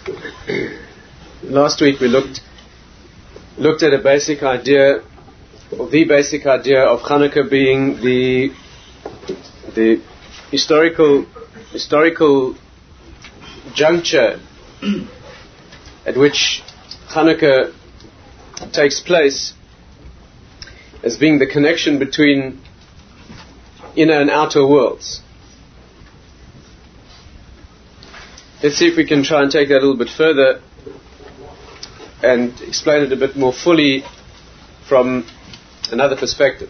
Last week we looked at a basic idea, or the basic idea of Hanukkah being the historical juncture at which Hanukkah takes place, as being the connection between inner and outer worlds. Let's see if we can try and take that a little bit further and explain it a bit more fully from another perspective.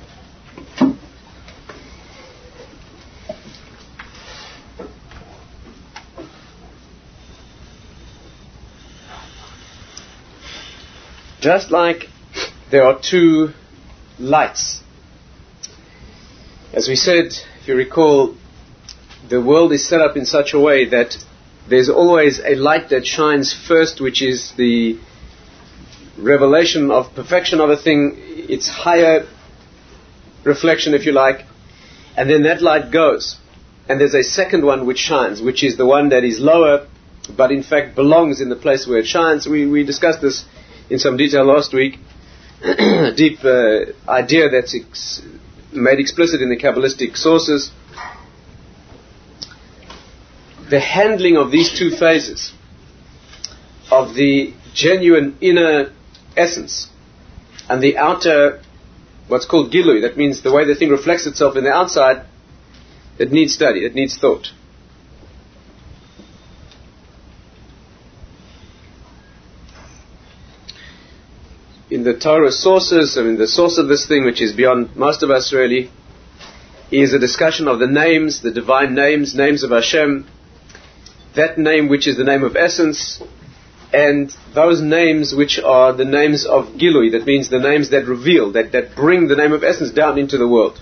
Just like there are two lights, as we said, if you recall, the world is set up in such a way that there's always a light that shines first, which is the revelation of perfection of a thing, its higher reflection, if you like, and then that light goes, and there's a second one which shines, which is the one that is lower, but in fact belongs in the place where it shines. We discussed this in some detail last week. A deep idea that's made explicit in the Kabbalistic sources. The handling of these two phases of the genuine inner essence and the outer, what's called gilui, that means the way the thing reflects itself in the outside, it needs study, it needs thought. In the Torah sources, the source of this thing, which is beyond most of us really, is a discussion of the names, the divine names of Hashem, that name which is the name of essence, and those names which are the names of Gilui, that means the names that reveal, that bring the name of essence down into the world.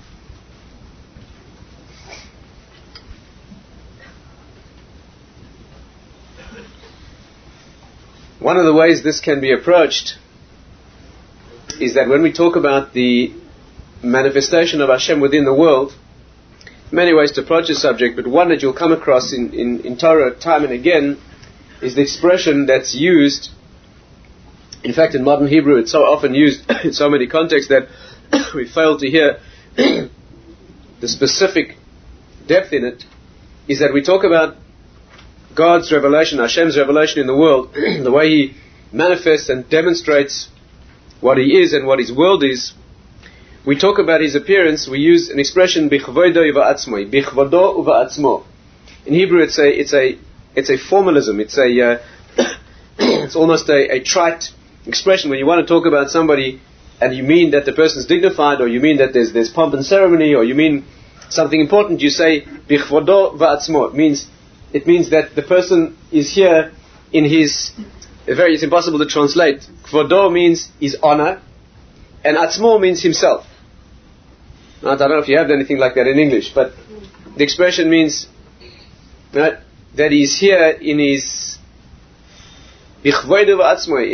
One of the ways this can be approached is that when we talk about the manifestation of Hashem within the world, many ways to approach the subject, but one that you'll come across in Torah time and again is the expression that's used. In fact, in modern Hebrew it's so often used in so many contexts that we fail to hear the specific depth in it, is that we talk about God's revelation, Hashem's revelation in the world, the way He manifests and demonstrates what He is and what His world is. We talk about His appearance, we use an expression bichvodo uva'atzmo, bichvodo uva'atzmo. In Hebrew it's a formalism, it's almost a trite expression. When you want to talk about somebody and you mean that the person's dignified, or you mean that there's pomp and ceremony, or you mean something important, you say bichvodo uva'atzmo. It means that the person is here in his, it's impossible to translate. Kvodo means his honor, and atzmo means himself. I don't know if you have anything like that in English, but the expression means that he's here in his bichvoidu v'atzmoi,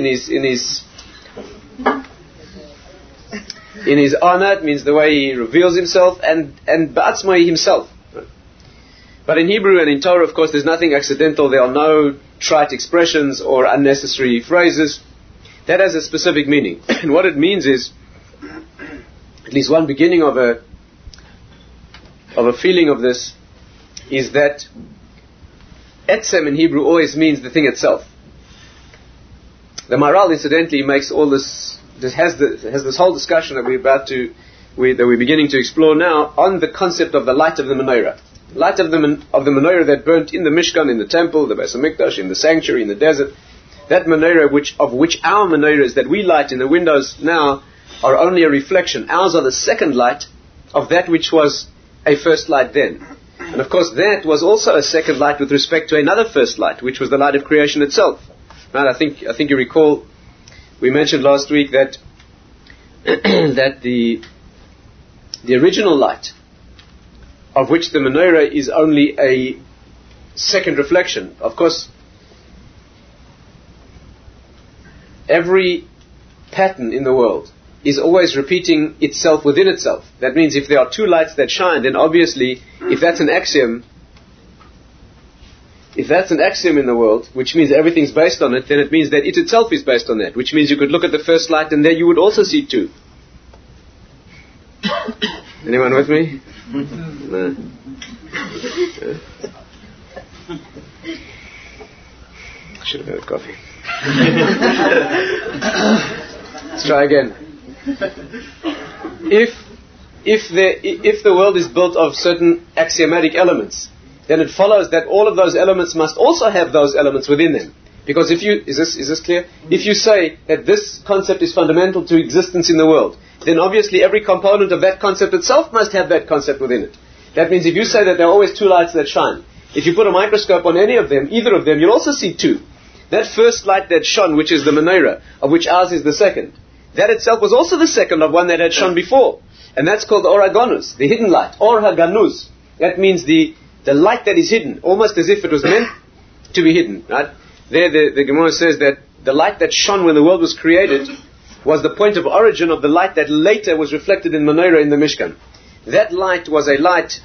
in his honor. It means the way he reveals himself, and ba'atzmoi himself. But in Hebrew and in Torah, of course, there's nothing accidental. There are no trite expressions or unnecessary phrases. That has a specific meaning. And what it means is, at least one beginning of a feeling of this, is that etzem in Hebrew always means the thing itself. The Maharal, incidentally, makes all this has this whole discussion that we're beginning to explore now on the concept of the light of the menorah. Light of the menorah that burnt in the Mishkan, in the temple, the Beis HaMikdash, in the sanctuary, in the desert. That menorah of which our menorahs that we light in the windows now are only a reflection. Ours are the second light of that which was a first light then. And of course that was also a second light with respect to another first light, which was the light of creation itself. Right? I think you recall we mentioned last week that that the original light, of which the menorah is only a second reflection. Of course, every pattern in the world is always repeating itself within itself. That means if there are two lights that shine, then obviously, if that's an axiom, if that's an axiom in the world, which means everything's based on it, then it means that it itself is based on that, which means you could look at the first light and there you would also see two. Anyone with me? No. I should have had coffee. Let's try again. If the world is built of certain axiomatic elements, then it follows that all of those elements must also have those elements within them. Because is this clear? If you say that this concept is fundamental to existence in the world, then obviously every component of that concept itself must have that concept within it. That means if you say that there are always two lights that shine, if you put a microscope on any of them, either of them, you'll also see two. That first light that shone, which is the menorah, of which ours is the second, that itself was also the second of one that had shone before. And that's called the Or HaGanuz, the hidden light. Or HaGanuz. That means the light that is hidden, almost as if it was meant to be hidden. Right? There the Gemara says that the light that shone when the world was created was the point of origin of the light that later was reflected in menorah in the Mishkan. That light was a light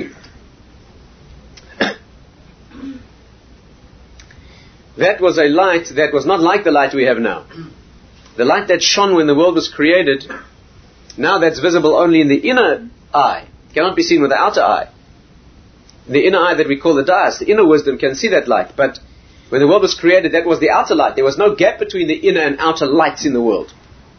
that was a light that was not like the light we have now. The light that shone when the world was created, now that's visible only in the inner eye. It cannot be seen with the outer eye. The inner eye that we call the dais, the inner wisdom can see that light. But when the world was created, that was the outer light. There was no gap between the inner and outer lights in the world.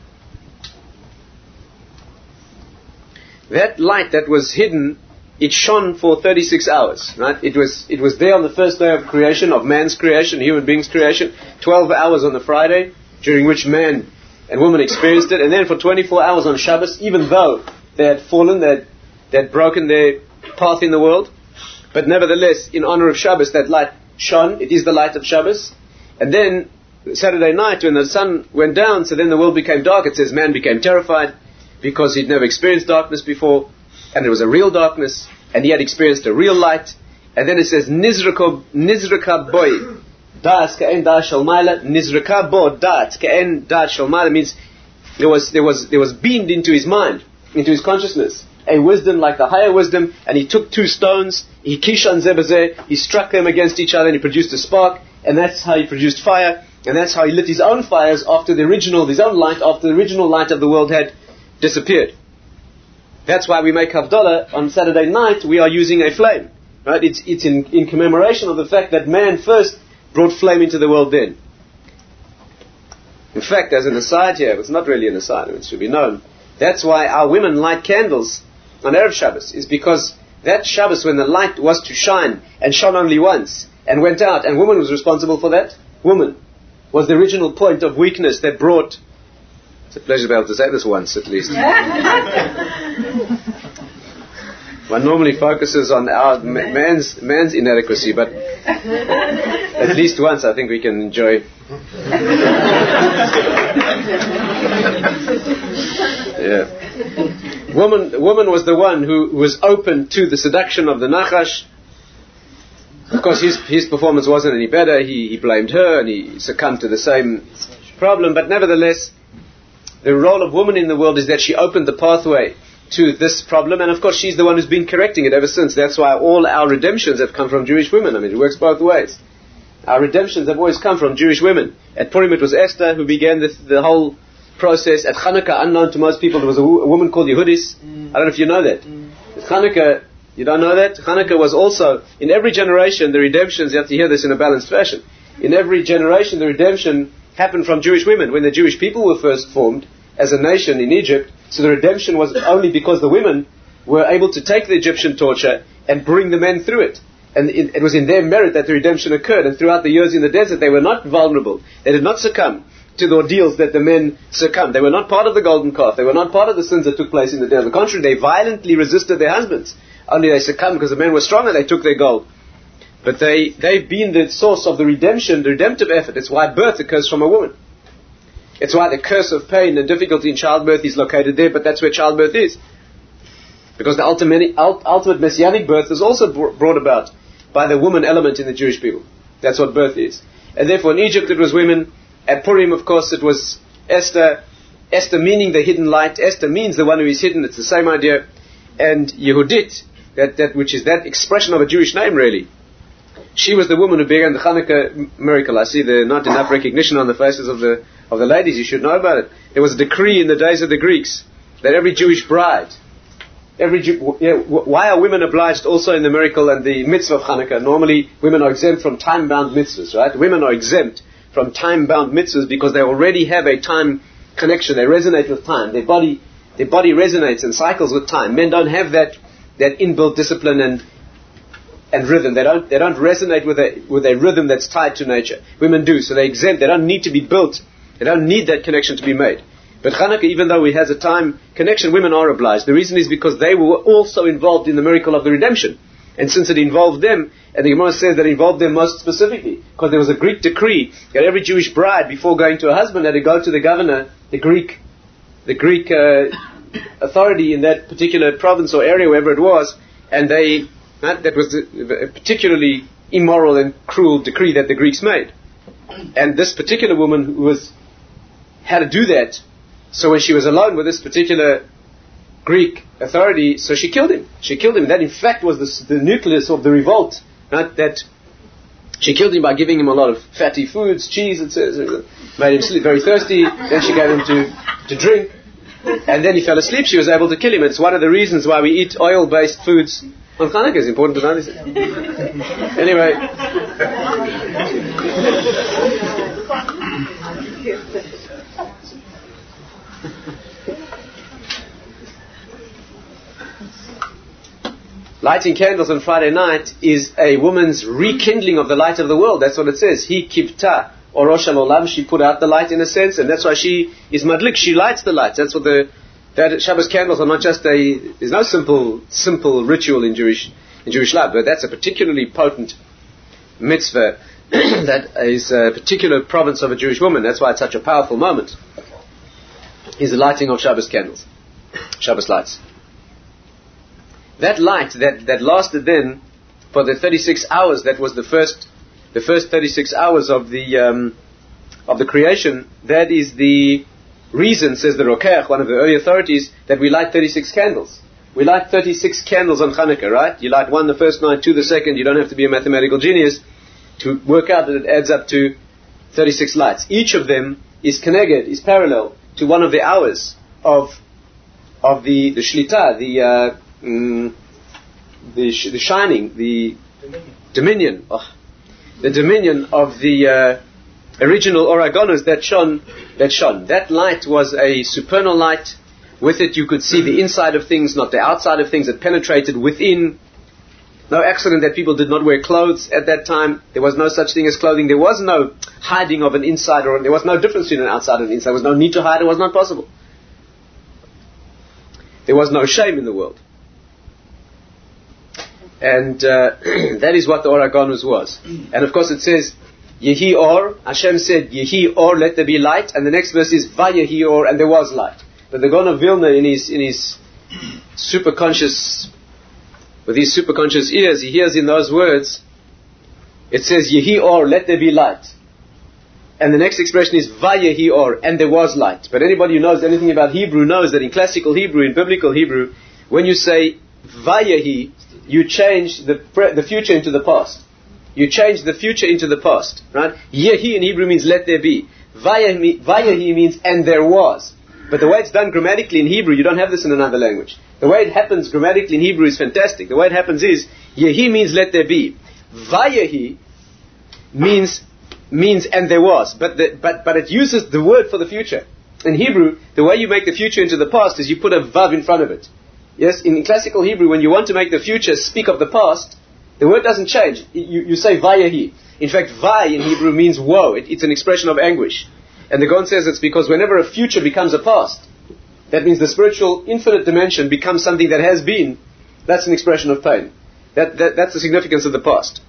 That light that was hidden, it shone for 36 hours. Right? It was there on the first day of creation, of man's creation, human beings' creation. 12 hours on the Friday, during which man and woman experienced it. And then for 24 hours on Shabbos, even though they had fallen, they had broken their path in the world. But nevertheless, in honor of Shabbos, that light shone. It is the light of Shabbos. And then, Saturday night, when the sun went down, so then the world became dark. It says man became terrified because he'd never experienced darkness before. And it was a real darkness. And he had experienced a real light. And then it says, Nizraka boy, da'at ka'en da'at shel ma'ala. Nizraka bo da'at ka'en da'at shel ma'ala means there was beamed into his mind, into his consciousness, a wisdom like the higher wisdom, and he took two stones, he kishan zebazeh, he struck them against each other and he produced a spark, and that's how he produced fire, and that's how he lit his own fires after his own light, after the original light of the world had disappeared. That's why we make Havdalah on Saturday night. We are using a flame, right? It's in commemoration of the fact that man first brought flame into the world then. In fact, as an aside here, it's not really an aside, it should be known. That's why our women light candles on Erev Shabbos, is because that Shabbos when the light was to shine and shone only once and went out, and woman was responsible for that. Woman was the original point of weakness that brought. It's a pleasure to be able to say this once at least. One normally focuses on our man's inadequacy, but at least once I think we can enjoy. Yeah. Woman was the one who was open to the seduction of the Nachash. Of course, his performance wasn't any better. He blamed her and he succumbed to the same problem. But nevertheless, the role of woman in the world is that she opened the pathway to this problem. And of course, she's the one who's been correcting it ever since. That's why all our redemptions have come from Jewish women. I mean, it works both ways. Our redemptions have always come from Jewish women. At Purim, it was Esther who began the whole process. At Hanukkah, unknown to most people, there was a woman called Yehudis. I don't know if you know that. At Hanukkah, you don't know that? Hanukkah was also, in every generation, the redemptions, you have to hear this in a balanced fashion. In every generation, the redemption happened from Jewish women. When the Jewish people were first formed as a nation in Egypt, so the redemption was only because the women were able to take the Egyptian torture and bring the men through it. And it was in their merit that the redemption occurred. And throughout the years in the desert, they were not vulnerable. They did not succumb to the ordeals that the men succumbed. They were not part of the golden calf. They were not part of the sins that took place in the desert. On the contrary, they violently resisted their husbands. Only they succumbed because the men were stronger. They took their gold. But they've been the source of the redemption, the redemptive effort. It's why birth occurs from a woman. It's why the curse of pain and difficulty in childbirth is located there, but that's where childbirth is. Because the ultimate messianic birth is also brought about by the woman element in the Jewish people. That's what birth is. And therefore in Egypt it was women. At Purim, of course, it was Esther. Esther meaning the hidden light. Esther means the one who is hidden. It's the same idea. And Yehudit, that which is that expression of a Jewish name really. She was the woman who began the Hanukkah miracle. I see there not enough recognition on the faces of the ladies. You should know about it. There was a decree in the days of the Greeks that every Jewish bride, why are women obliged also in the miracle and the mitzvah of Hanukkah? Normally, women are exempt from time-bound mitzvahs, right? Women are exempt from time-bound mitzvahs because they already have a time connection. They resonate with time. Their body resonates and cycles with time. Men don't have that inbuilt discipline and rhythm. They don't resonate with a rhythm that's tied to nature. Women do, so they're exempt. They don't need to be built. They don't need that connection to be made. But Hanukkah, even though it has a time connection, women are obliged. The reason is because they were also involved in the miracle of the redemption. And since it involved them, and the Gemara says that it involved them most specifically, because there was a Greek decree that every Jewish bride, before going to her husband, had to go to the governor, the Greek authority in that particular province or area, wherever it was, and that was a particularly immoral and cruel decree that the Greeks made. And this particular woman had to do that. So when she was alone with this particular Greek authority, so she killed him. That in fact was the nucleus of the revolt. Right? That she killed him by giving him a lot of fatty foods, cheese, it says, made him sleep very thirsty. Then she gave him to drink, and then he fell asleep. She was able to kill him. It's one of the reasons why we eat oil-based foods on Hanukkah. It's important to know this. Anyway. Lighting candles on Friday night is a woman's rekindling of the light of the world. That's what it says. He kibta, or Rosh Olam. She put out the light in a sense, and that's why she is madlik. She lights the lights. That's what that Shabbos candles are not just there's no simple ritual in Jewish life, but that's a particularly potent mitzvah that is a particular province of a Jewish woman. That's why it's such a powerful moment. Is the lighting of Shabbos candles, Shabbos lights. That light that lasted then for the 36 hours, that was the first 36 hours of the creation. That is the reason, says the Rokeach, one of the early authorities, that we light 36 candles. We light 36 candles on Hanukkah, right? You light one the first night, two the second. You don't have to be a mathematical genius to work out that it adds up to 36 lights. Each of them is connected, is parallel to one of the hours of the shlita, the shining, the dominion, the dominion of the original Oragonos that shone. That light was a supernal light. With it you could see the inside of things, not the outside of things. It penetrated within. No accident that people did not wear clothes at that time. There was no such thing as clothing. There was no hiding of an inside, or there was no difference between an outside and an inside. There was no need to hide. It was not possible. There was no shame in the world. And that is what the Oragonus was. And of course it says, Yehi Or, Hashem said, Yehi Or, let there be light. And the next verse is, Vayehi Or, and there was light. But the Gaon of Vilna, in his superconscious, with his superconscious ears, he hears in those words, it says, Yehi Or, let there be light. And the next expression is, Vayehi Or, and there was light. But anybody who knows anything about Hebrew knows that in classical Hebrew, in biblical Hebrew, when you say Vayehi, you change the future into the past. You change the future into the past, right? Yehi in Hebrew means let there be. Vayehi means and there was. But the way it's done grammatically in Hebrew, you don't have this in another language. The way it happens grammatically in Hebrew is fantastic. The way it happens is, Yehi means let there be. Vayehi means and there was. But it uses the word for the future. In Hebrew, the way you make the future into the past is you put a vav in front of it. Yes, in classical Hebrew, when you want to make the future speak of the past, the word doesn't change. You say Vayehi. In fact, Vay in Hebrew means woe. It's an expression of anguish. And the Gaon says it's because whenever a future becomes a past, that means the spiritual infinite dimension becomes something that has been. That's an expression of pain. That's the significance of the past.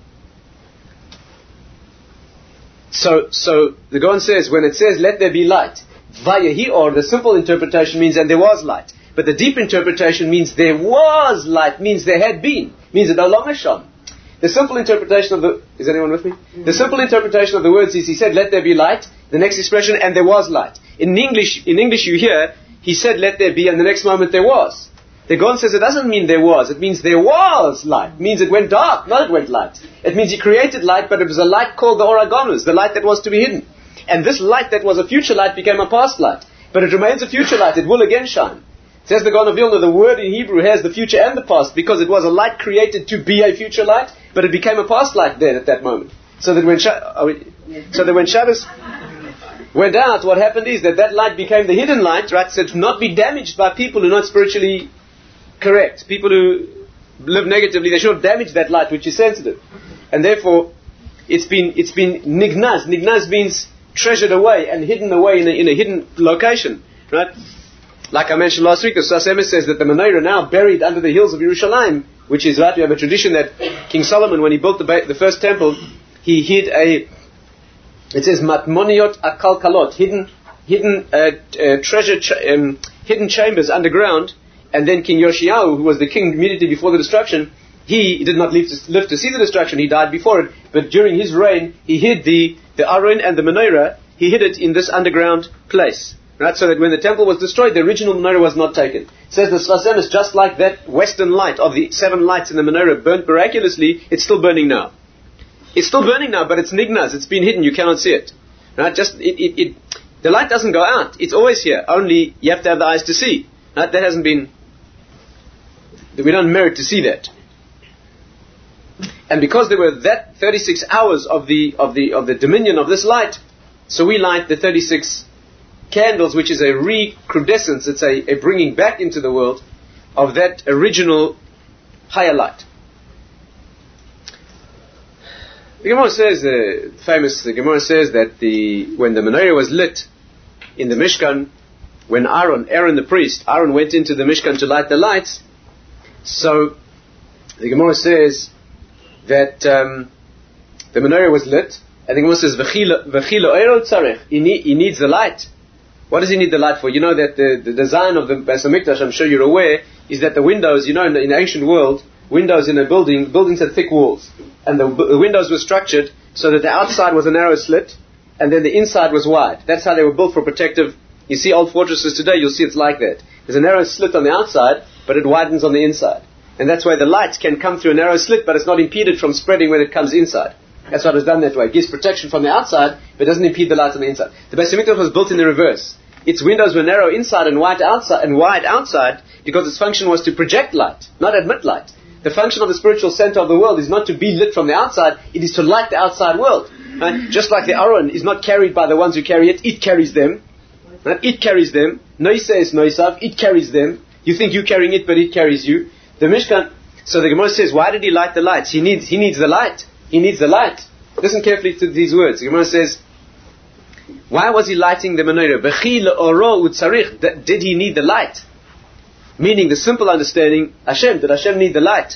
So the Gaon says, when it says let there be light, Vayehi Or, the simple interpretation means and there was light. But the deep interpretation means there was light, means there had been, means it no longer shone. The simple interpretation of is anyone with me? Mm-hmm. The simple interpretation of the words is he said, let there be light, the next expression, and there was light. In English you hear, he said, let there be, and the next moment there was. The Gaon says it doesn't mean there was. It means there was light. It means it went dark, not it went light. It means he created light, but it was a light called the Or HaGanuz, the light that was to be hidden. And this light that was a future light became a past light. But it remains a future light. It will again shine. Says the Gaon of Vilna, the word in Hebrew has the future and the past because it was a light created to be a future light, but it became a past light then at that moment. So that when Shabbos went out, what happened is that light became the hidden light, right? So to not be damaged by people who are not spiritually correct. People who live negatively, they should not damage that light which is sensitive. And therefore, it's been nignaz. Nignaz means treasured away and hidden away in a hidden location, right? Like I mentioned last week, the Sfas Emes says that the menorah now buried under the hills of Yerushalayim, which is right. We have a tradition that King Solomon, when he built the first temple, he hid it says matmoniot akalkalot, hidden hidden chambers underground. And then King Yoshiyahu, who was the king immediately before the destruction, he did not live to see the destruction. He died before it. But during his reign, he hid the Aron and the menorah. He hid it in this underground place. Right, so that when the temple was destroyed, the original menorah was not taken. Says the Sfas Emes, just like that western light of the 7 lights in the menorah burnt miraculously, it's still burning now. It's still burning now, but it's nignaz. It's been hidden. You cannot see it. Right? The light doesn't go out. It's always here. Only you have to have the eyes to see. Right? That hasn't been. We don't merit to see that. And because there were that 36 hours of the dominion of this light, so we light the 36 candles, which is a recrudescence, it's a bringing back into the world of that original higher light. The Gemara says, the Gemara says that when the menorah was lit in the Mishkan, when Aaron the priest, Aaron went into the Mishkan to light the lights, so the Gemara says that the menorah was lit, and the Gemara says, V'chilo eiro tzarech, he needs the light. What does he need the light for? You know that the design of the Beis HaMikdash, I'm sure you're aware, is that the windows, in the ancient world, windows in a buildings had thick walls. And the windows were structured so that the outside was a narrow slit, and then the inside was wide. That's how they were built for protective. You see old fortresses today, you'll see it's like that. There's a narrow slit on the outside, but it widens on the inside. And that's why the light can come through a narrow slit, but it's not impeded from spreading when it comes inside. That's why it was done that way. It gives protection from the outside, but it doesn't impede the light on the inside. The Beis HaMikdash was built in the reverse. Its windows were narrow inside and wide outside because its function was to project light, not admit light. The function of the spiritual center of the world is not to be lit from the outside, it is to light the outside world. Right? Just like the Aron is not carried by the ones who carry it, it carries them. Right? It carries them. Noisa is noisav, it carries them. You think you're carrying it, but it carries you. The Mishkan, so the Gemara says, why did he light the lights? He needs the light. He needs the light. Listen carefully to these words. The Gemara says, why was he lighting the menorah? Did he need the light? Meaning the simple understanding, did Hashem need the light?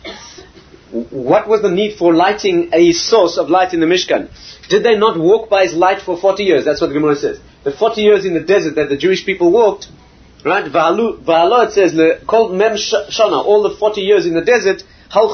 What was the need for lighting a source of light in the Mishkan? Did they not walk by his light for 40 years? That's what the Gemara says. The 40 years in the desert that the Jewish people walked, right? V'alo, it says, called mem shana, all the 40 years in the desert,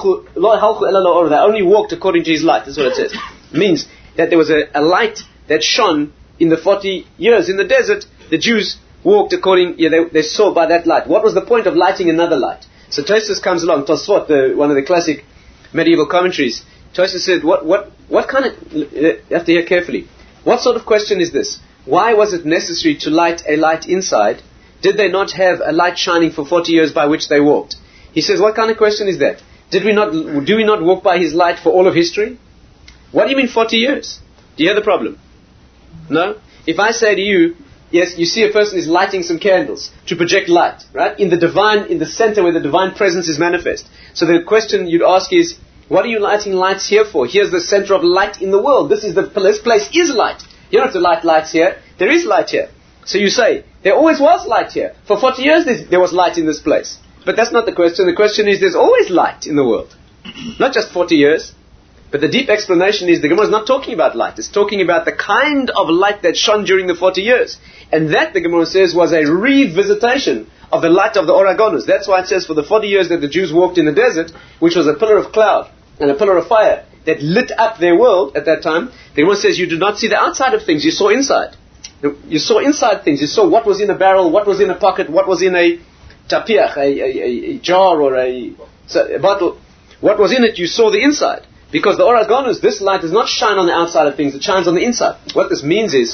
they only walked according to his light. That's what it says. It means that there was a light that shone in the 40 years in the desert. The Jews walked according, they saw by that light. What was the point of lighting another light? So Tosfos comes along, Tosfot, one of the classic medieval commentaries. Tosfos said, what kind of, you have to hear carefully. What sort of question is this? Why was it necessary to light a light inside? Did they not have a light shining for 40 years by which they walked? He says, what kind of question is that? Do we not walk by his light for all of history? What do you mean 40 years? Do you hear the problem? No? If I say to you, yes, you see a person is lighting some candles to project light, right? In the center where the divine presence is manifest. So the question you'd ask is, what are you lighting lights here for? Here's the center of light in the world. This place is light. You don't have to light lights here. There is light here. So you say, there always was light here. For 40 years there was light in this place. But that's not the question. The question is, there's always light in the world. Not just 40 years. But the deep explanation is the Gemara is not talking about light. It's talking about the kind of light that shone during the 40 years. And that, the Gemara says, was a revisitation of the light of the Or HaGanuz. That's why it says for the 40 years that the Jews walked in the desert, which was a pillar of cloud and a pillar of fire that lit up their world at that time, the Gemara says you did not see the outside of things, you saw inside. You saw inside things. You saw what was in a barrel, what was in a pocket, what was in a tapiach, a jar or a bottle, what was in it, you saw the inside. Because the Or HaGanuz, this light does not shine on the outside of things, it shines on the inside. What this means is,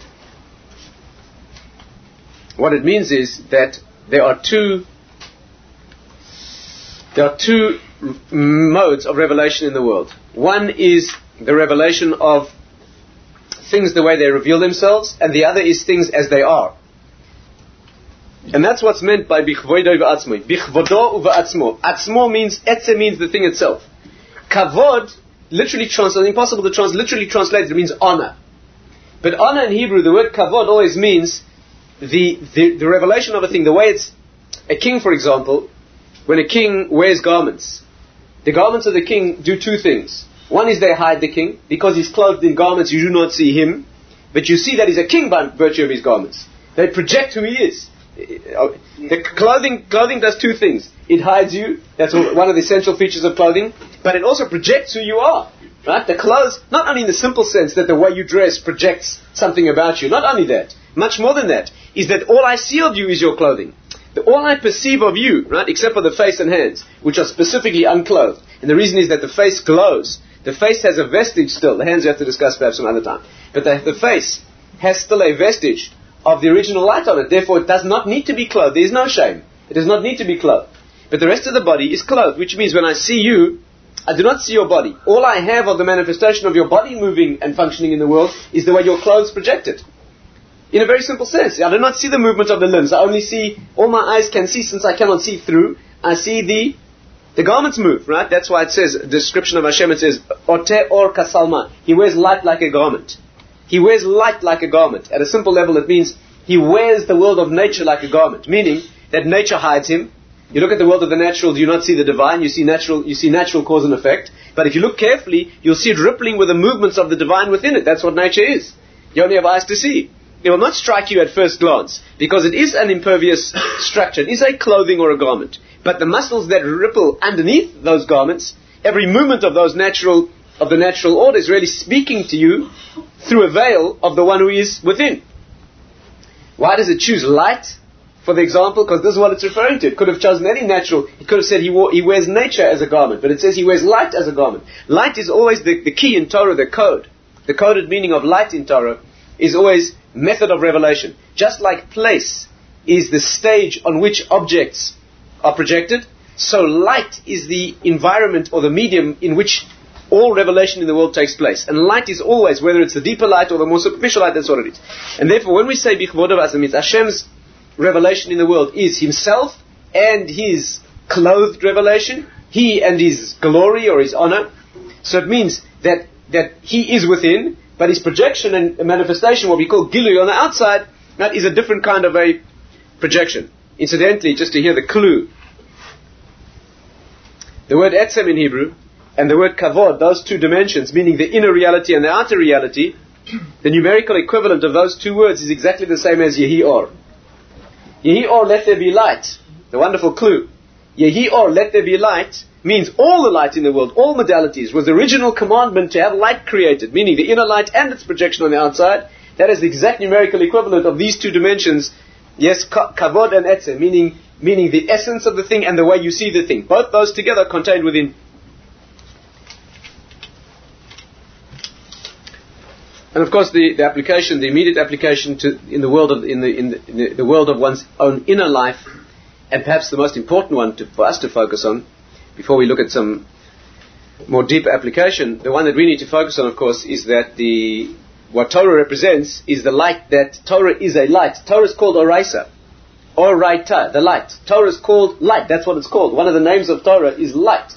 that there are two modes of revelation in the world. One is the revelation of things the way they reveal themselves, and the other is things as they are. And that's what's meant by bichvodo v'atzmo. Bichvodo v'atzmo. Atzmo means, etze means the thing itself. Kavod, literally translated, impossible to literally translate, it means honor. But honor in Hebrew, the word kavod always means the revelation of a thing. The way it's, a king, for example, when a king wears garments, the garments of the king do two things. One is they hide the king, because he's clothed in garments, you do not see him, but you see that he's a king by virtue of his garments. They project who he is. The clothing does two things. It hides you, that's one of the essential features of clothing, but it also projects who you are. Right? The clothes, not only in the simple sense that the way you dress projects something about you, not only that, much more than that, is that all I see of you is your clothing. All I perceive of you, right, except for the face and hands, which are specifically unclothed. And the reason is that the face glows. The face has a vestige still. The hands you have to discuss perhaps some other time. But the face has still a vestige of the original light on it. Therefore, it does not need to be clothed. There is no shame. It does not need to be clothed. But the rest of the body is clothed, which means when I see you, I do not see your body. All I have of the manifestation of your body moving and functioning in the world is the way your clothes project it. In a very simple sense. I do not see the movement of the limbs. I only see, all my eyes can see, since I cannot see through, I see the garments move, right? That's why it says, the description of Hashem, it says, Ote or kasalma. He wears light like a garment. He wears light like a garment. At a simple level, it means he wears the world of nature like a garment, meaning that nature hides him. You look at the world of the natural, do you not see the divine? You see natural cause and effect. But if you look carefully, you'll see it rippling with the movements of the divine within it. That's what nature is. You only have eyes to see. It will not strike you at first glance, because it is an impervious structure. It is a clothing or a garment. But the muscles that ripple underneath those garments, every movement of the natural order is really speaking to you through a veil of the one who is within. Why does it choose light, for the example? Because this is what it's referring to. It could have chosen any natural. It could have said he wears nature as a garment, but it says he wears light as a garment. Light is always the key in Torah, the code. The coded meaning of light in Torah is always method of revelation. Just like place is the stage on which objects are projected, so light is the environment or the medium in which all revelation in the world takes place. And light is always, whether it's the deeper light or the more superficial light, that's what it is. And therefore, when we say Bichvodav Azam, it's Hashem's revelation in the world is Himself and His clothed revelation, He and His glory or His honor. So it means that He is within, but His projection and manifestation, what we call Gilui on the outside, that is a different kind of a projection. Incidentally, just to hear the clue, the word Etzem in Hebrew and the word Kavod, those two dimensions, meaning the inner reality and the outer reality, the numerical equivalent of those two words is exactly the same as Yehi Or. Yehi Or, let there be light. The wonderful clue. Yehi Or, let there be light, means all the light in the world, all modalities, was the original commandment to have light created, meaning the inner light and its projection on the outside. That is the exact numerical equivalent of these two dimensions. Yes, Kavod and Etzem, meaning the essence of the thing and the way you see the thing. Both those together contained within. And of course, the application, the immediate application in the world of one's own inner life, and perhaps the most important one for us to focus on, before we look at some more deep application, the one that we need to focus on, of course, is that what Torah represents is the light. That Torah is a light. Torah is called Oraisa, Oraita, the light. Torah is called light. That's what it's called. One of the names of Torah is light.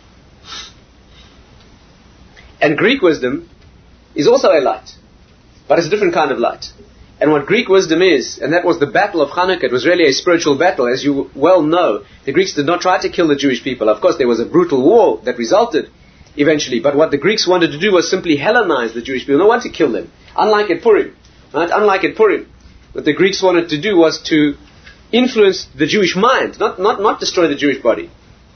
And Greek wisdom is also a light, but it's a different kind of light. And what Greek wisdom is, and that was the battle of Hanukkah, it was really a spiritual battle. As you well know, the Greeks did not try to kill the Jewish people. Of course, there was a brutal war that resulted eventually, but what the Greeks wanted to do was simply Hellenize the Jewish people. They wanted to kill them. Unlike at Purim, right? Unlike at Purim, what the Greeks wanted to do was to influence the Jewish mind, not destroy the Jewish body.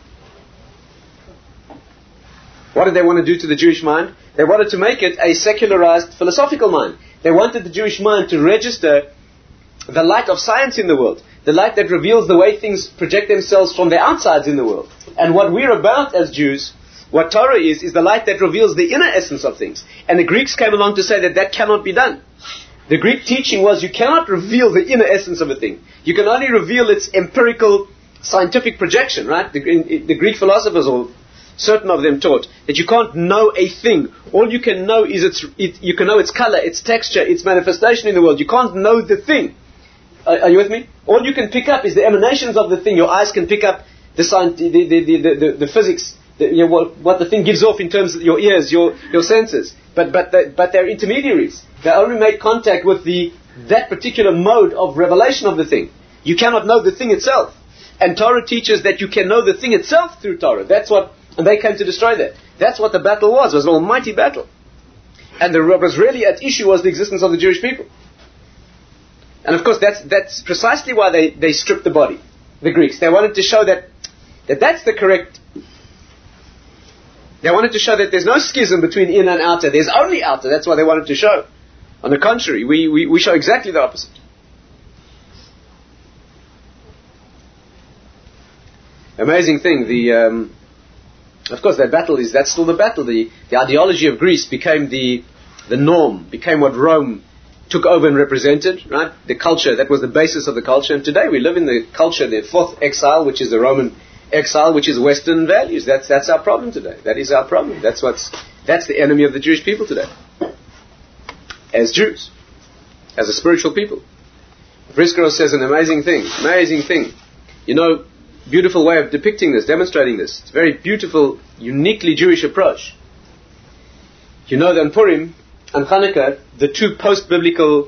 What did they want to do to the Jewish mind? They wanted to make it a secularized philosophical mind. They wanted the Jewish mind to register the light of science in the world, the light that reveals the way things project themselves from the outsides in the world. And what we're about as Jews, what Torah is the light that reveals the inner essence of things. And the Greeks came along to say that cannot be done. The Greek teaching was you cannot reveal the inner essence of a thing. You can only reveal its empirical, scientific projection, right? The Greek philosophers, or certain of them, taught that you can't know a thing. All you can know is you can know its color, its texture, its manifestation in the world. You can't know the thing. Are you with me? All you can pick up is the emanations of the thing. Your eyes can pick up the physics, what the thing gives off in terms of your ears, your senses. But they're intermediaries. They only make contact with that particular mode of revelation of the thing. You cannot know the thing itself. And Torah teaches that you can know the thing itself through Torah. And they came to destroy that. That's what the battle was. It was an almighty battle. And what was really at issue was the existence of the Jewish people. And of course that's precisely why they stripped the body, the Greeks. They wanted to show that's the correct. They wanted to show that there's no schism between inner and outer. There's only outer. That's what they wanted to show. On the contrary, we show exactly the opposite. Amazing thing. Of course, that's still the battle. The ideology of Greece became the norm, became what Rome took over and represented, right? The culture, that was the basis of the culture. And today we live in the culture, the fourth exile, which is the Roman exile, which is Western values. That's our problem today. That is our problem. That's the enemy of the Jewish people today. As Jews. As a spiritual people. Briscoe says an amazing thing. Beautiful way of depicting this, demonstrating this. It's a very beautiful, uniquely Jewish approach. That on Purim and Hanukkah, the two post-biblical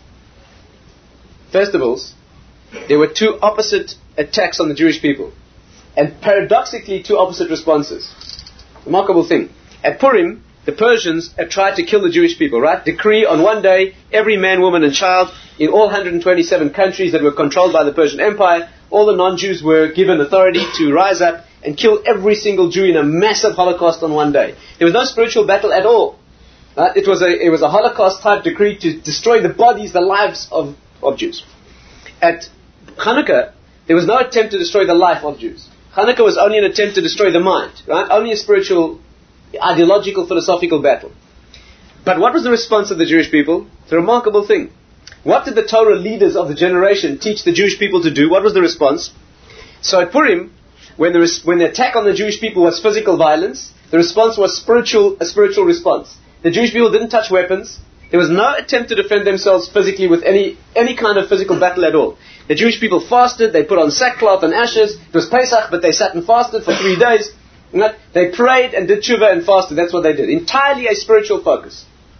festivals, there were two opposite attacks on the Jewish people. And paradoxically, two opposite responses. Remarkable thing. At Purim, the Persians had tried to kill the Jewish people, right? Decree on one day, every man, woman and child in all 127 countries that were controlled by the Persian Empire, all the non-Jews were given authority to rise up and kill every single Jew in a massive Holocaust on one day. There was no spiritual battle at all. It was a Holocaust type decree to destroy the bodies, the lives of Jews. At Hanukkah, there was no attempt to destroy the life of Jews. Hanukkah was only an attempt to destroy the mind, right? Only a spiritual, ideological, philosophical battle. But what was the response of the Jewish people? It's a remarkable thing. What did the Torah leaders of the generation teach the Jewish people to do? What was the response? So at Purim, when the attack on the Jewish people was physical violence, the response was a spiritual response. The Jewish people didn't touch weapons. There was no attempt to defend themselves physically with any kind of physical battle at all. The Jewish people fasted, they put on sackcloth and ashes. It was Pesach, but they sat and fasted for 3 days. They prayed and did tshuva and fasted. That's what they did. Entirely a spiritual focus.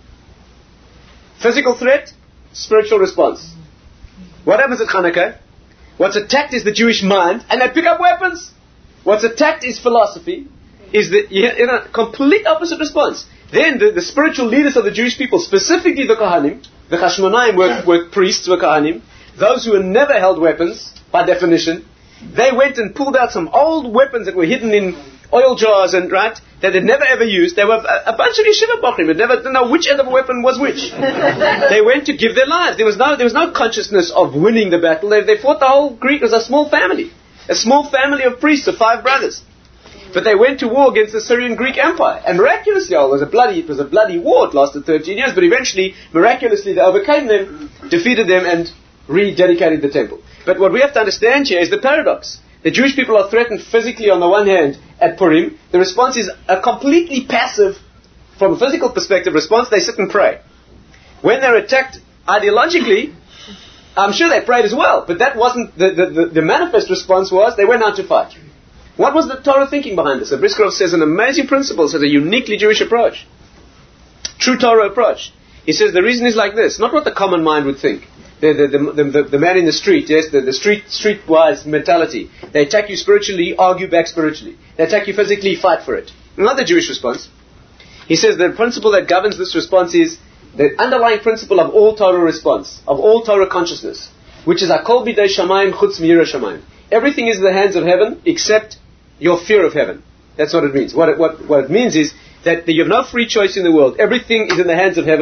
Physical threat, spiritual response. What happens at Hanukkah? What's attacked is the Jewish mind, and they pick up weapons. What's attacked is philosophy. Is the complete opposite response. Then the spiritual leaders of the Jewish people, specifically the Kohanim, the Hashmonaim were priests, were Kohanim, those who had never held weapons, by definition, they went and pulled out some old weapons that were hidden in oil jars and that they'd never ever used. They were a bunch of yeshiva bochrim that didn't know which end of a weapon was which. They went to give their lives. There was no consciousness of winning the battle. They fought the whole Greek. It was a small family of priests of 5 brothers. But they went to war against the Syrian Greek Empire. And miraculously, it was a bloody war. It lasted 13 years, but eventually, miraculously, they overcame them, defeated them, and rededicated the temple. But what we have to understand here is the paradox. The Jewish people are threatened physically on the one hand at Purim. The response is a completely passive, from a physical perspective, response. They sit and pray. When they're attacked ideologically, I'm sure they prayed as well, but that wasn't the manifest response was they went out to fight. What was the Torah thinking behind this? So Briscoe says an amazing principle, says a uniquely Jewish approach. True Torah approach. He says the reason is like this, not what the common mind would think. The man in the street, yes, the streetwise mentality. They attack you spiritually, argue back spiritually. They attack you physically, fight for it. Not the Jewish response. He says the principle that governs this response is the underlying principle of all Torah response, of all Torah consciousness, which is Hakol bidei shamayim chutz mi'yirah shamayim. Everything is in the hands of heaven except your fear of heaven. That's what it means. What it means is that you have no free choice in the world. Everything is in the hands of heaven.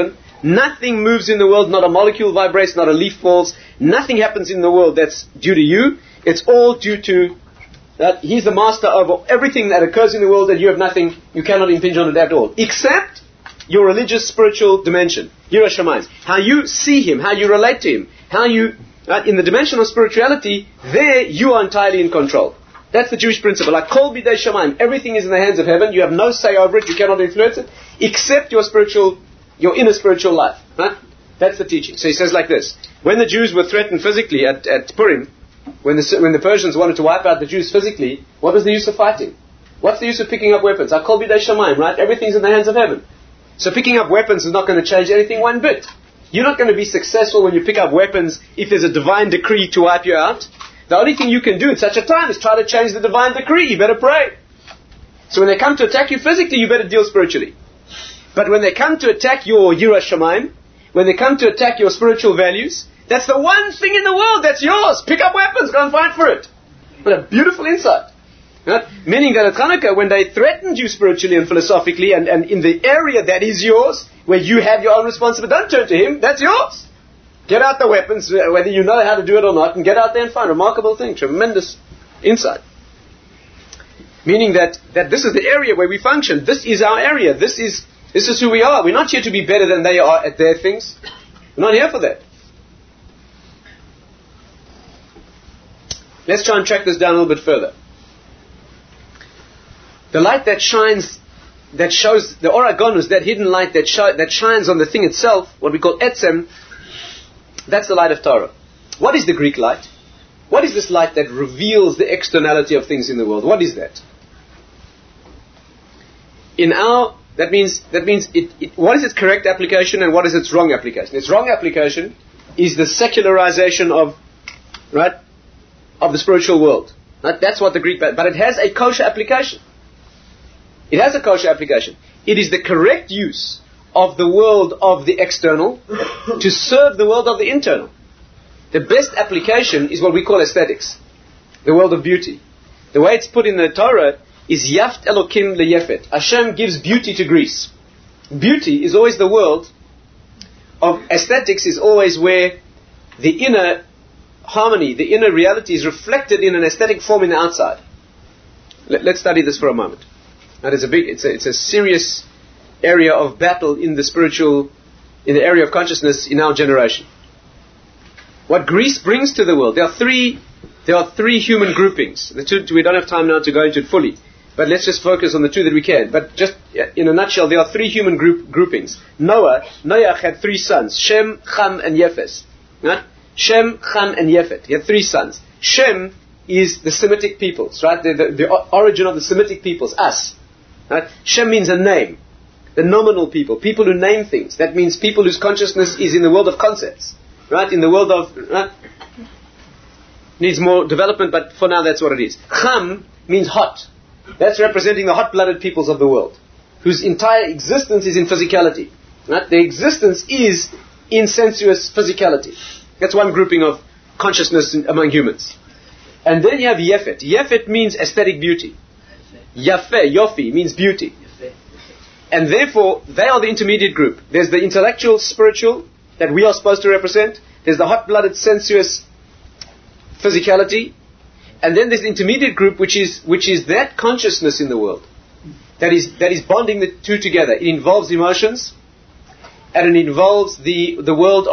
Nothing moves in the world, not a molecule vibrates, not a leaf falls. Nothing happens in the world that's due to you. It's all due to that He's the master of everything that occurs in the world, and you have nothing, you cannot impinge on it at all. Except your religious, spiritual dimension. Yirah Shamayim. How you see Him, how you relate to Him, how you, in the dimension of spirituality, there you are entirely in control. That's the Jewish principle. Like Kol Bidei Shamayim. Everything is in the hands of heaven. You have no say over it. You cannot influence it, except your inner spiritual life. Right? That's the teaching. So he says like this. When the Jews were threatened physically at Purim, when the Persians wanted to wipe out the Jews physically, what was the use of fighting? What's the use of picking up weapons? Kol Bidei Shamayim, right? Everything's in the hands of heaven. So picking up weapons is not going to change anything one bit. You're not going to be successful when you pick up weapons if there's a divine decree to wipe you out. The only thing you can do at such a time is try to change the divine decree. You better pray. So when they come to attack you physically, you better deal spiritually. But when they come to attack your Yirah Shamayim, when they come to attack your spiritual values, that's the one thing in the world that's yours. Pick up weapons, go and fight for it. What a beautiful insight. Right? Meaning that at Hanukkah, when they threatened you spiritually and philosophically, and in the area that is yours, where you have your own responsibility, don't turn to Him, that's yours. Get out the weapons, whether you know how to do it or not, and get out there and find. Remarkable thing, tremendous insight. Meaning that this is the area where we function. This is our area. This is who we are. We're not here to be better than they are at their things. We're not here for that. Let's try and track this down a little bit further. The light that shines, that shows, the Or HaGanuz, that hidden light that shines on the thing itself, what we call Etzem, that's the light of Torah. What is the Greek light? What is this light that reveals the externality of things in the world? What is that? That means what is its correct application and what is its wrong application? Its wrong application is the secularization of the spiritual world. Right? That's what the Greek, but it has a kosher application. It has a kosher application. It is the correct use of the world of the external to serve the world of the internal. The best application is what we call aesthetics, the world of beauty. The way it's put in the Torah is Yaft Elokim leyefet. Hashem gives beauty to Greece. Beauty is always the world of aesthetics, is always where the inner harmony, the inner reality is reflected in an aesthetic form in the outside. Let's study this for a moment. Now, it's a serious area of battle in the area of consciousness in our generation. What Greece brings to the world, there are three human groupings. The two, we don't have time now to go into it fully, but let's just focus on the two that we can. But just in a nutshell, there are three human groupings. Noach had 3 sons, Shem, Cham, and Yefes. Right? Shem, Cham, and Yefet. He had 3 sons. Shem is the Semitic peoples, right? The origin of the Semitic peoples, us. Right? Shem means a name. The nominal people who name things. That means people whose consciousness is in the world of concepts. Right? In the world of... Right? Needs more development, but for now that's what it is. Cham means hot. That's representing the hot-blooded peoples of the world, whose entire existence is in physicality. Right? Their existence is in sensuous physicality. That's one grouping of consciousness among humans. And then you have Yefet. Yefet means aesthetic beauty. Yafeh, Yofi, means beauty. And therefore, they are the intermediate group. There's the intellectual, spiritual, that we are supposed to represent. There's the hot-blooded, sensuous physicality. And then there's the intermediate group, which is that consciousness in the world. That is bonding the two together. It involves emotions, and it involves the world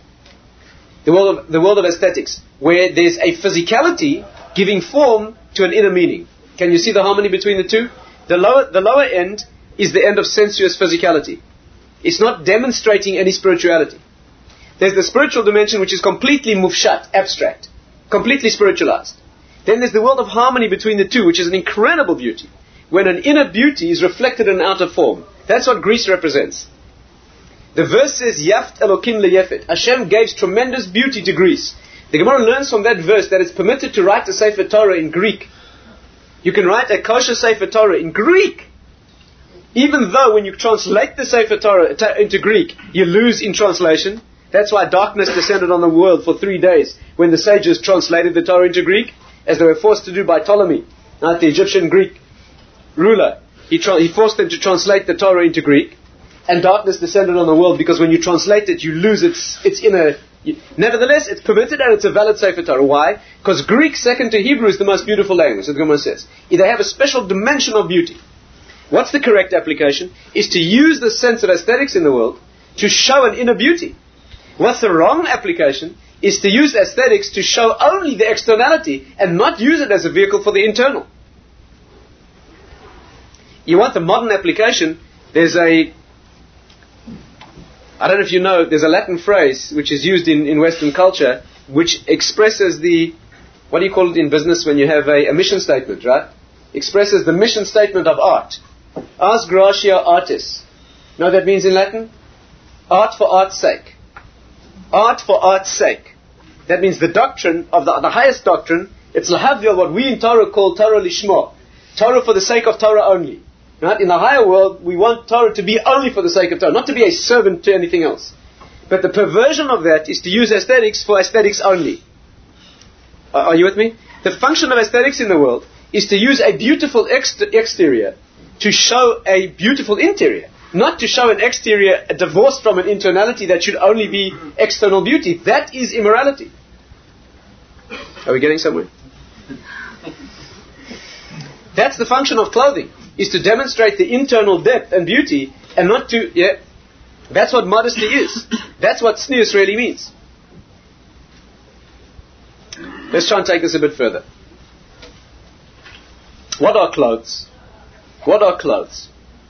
of aesthetics, where there's a physicality giving form to an inner meaning. Can you see the harmony between the two? The lower end is the end of sensuous physicality. It's not demonstrating any spirituality. There's the spiritual dimension, which is completely mufshat, abstract, completely spiritualized. Then there's the world of harmony between the two, which is an incredible beauty, when an inner beauty is reflected in an outer form. That's what Greece represents. The verse says, Yaft Elokim leyefet. Hashem gave tremendous beauty to Greece. The Gemara learns from that verse that it's permitted to write the Sefer Torah in Greek. You can write a kosher Sefer Torah in Greek. Even though when you translate the Sefer Torah into Greek, you lose in translation. That's why darkness descended on the world for 3 days when the sages translated the Torah into Greek, as they were forced to do by Ptolemy, the Egyptian Greek ruler. He forced them to translate the Torah into Greek. and darkness descended on the world, because when you translate it, you lose its inner... Nevertheless, it's permitted and it's a valid Sefer Torah. Why? Because Greek, second to Hebrew, is the most beautiful language, as the Gemara says. They have a special dimension of beauty. What's the correct application? Is to use the sense of aesthetics in the world to show an inner beauty. What's the wrong application? Is to use aesthetics to show only the externality and not use it as a vehicle for the internal. You want the modern application, there's a... I don't know if you know, there's a Latin phrase which is used in Western culture, which expresses the, what do you call it in business when you have a mission statement, right? Expresses the mission statement of art. Ars gratia artis. You know what that means in Latin? Art for art's sake. Art for art's sake. That means the doctrine of the highest doctrine, it's lahavdil, what we in Torah call Torah lishmo. Torah for the sake of Torah only. Right? In the higher world, we want Torah to be only for the sake of Torah, not to be a servant to anything else. But the perversion of that is to use aesthetics for aesthetics only. Are you with me? The function of aesthetics in the world is to use a beautiful exterior to show a beautiful interior, not to show an exterior divorced from an internality that should only be external beauty. That is immorality. Are we getting somewhere? That's the function of clothing, is to demonstrate the internal depth and beauty, and not to, that's what modesty is. That's what tznius really means. Let's try and take this a bit further. What are clothes? What are clothes?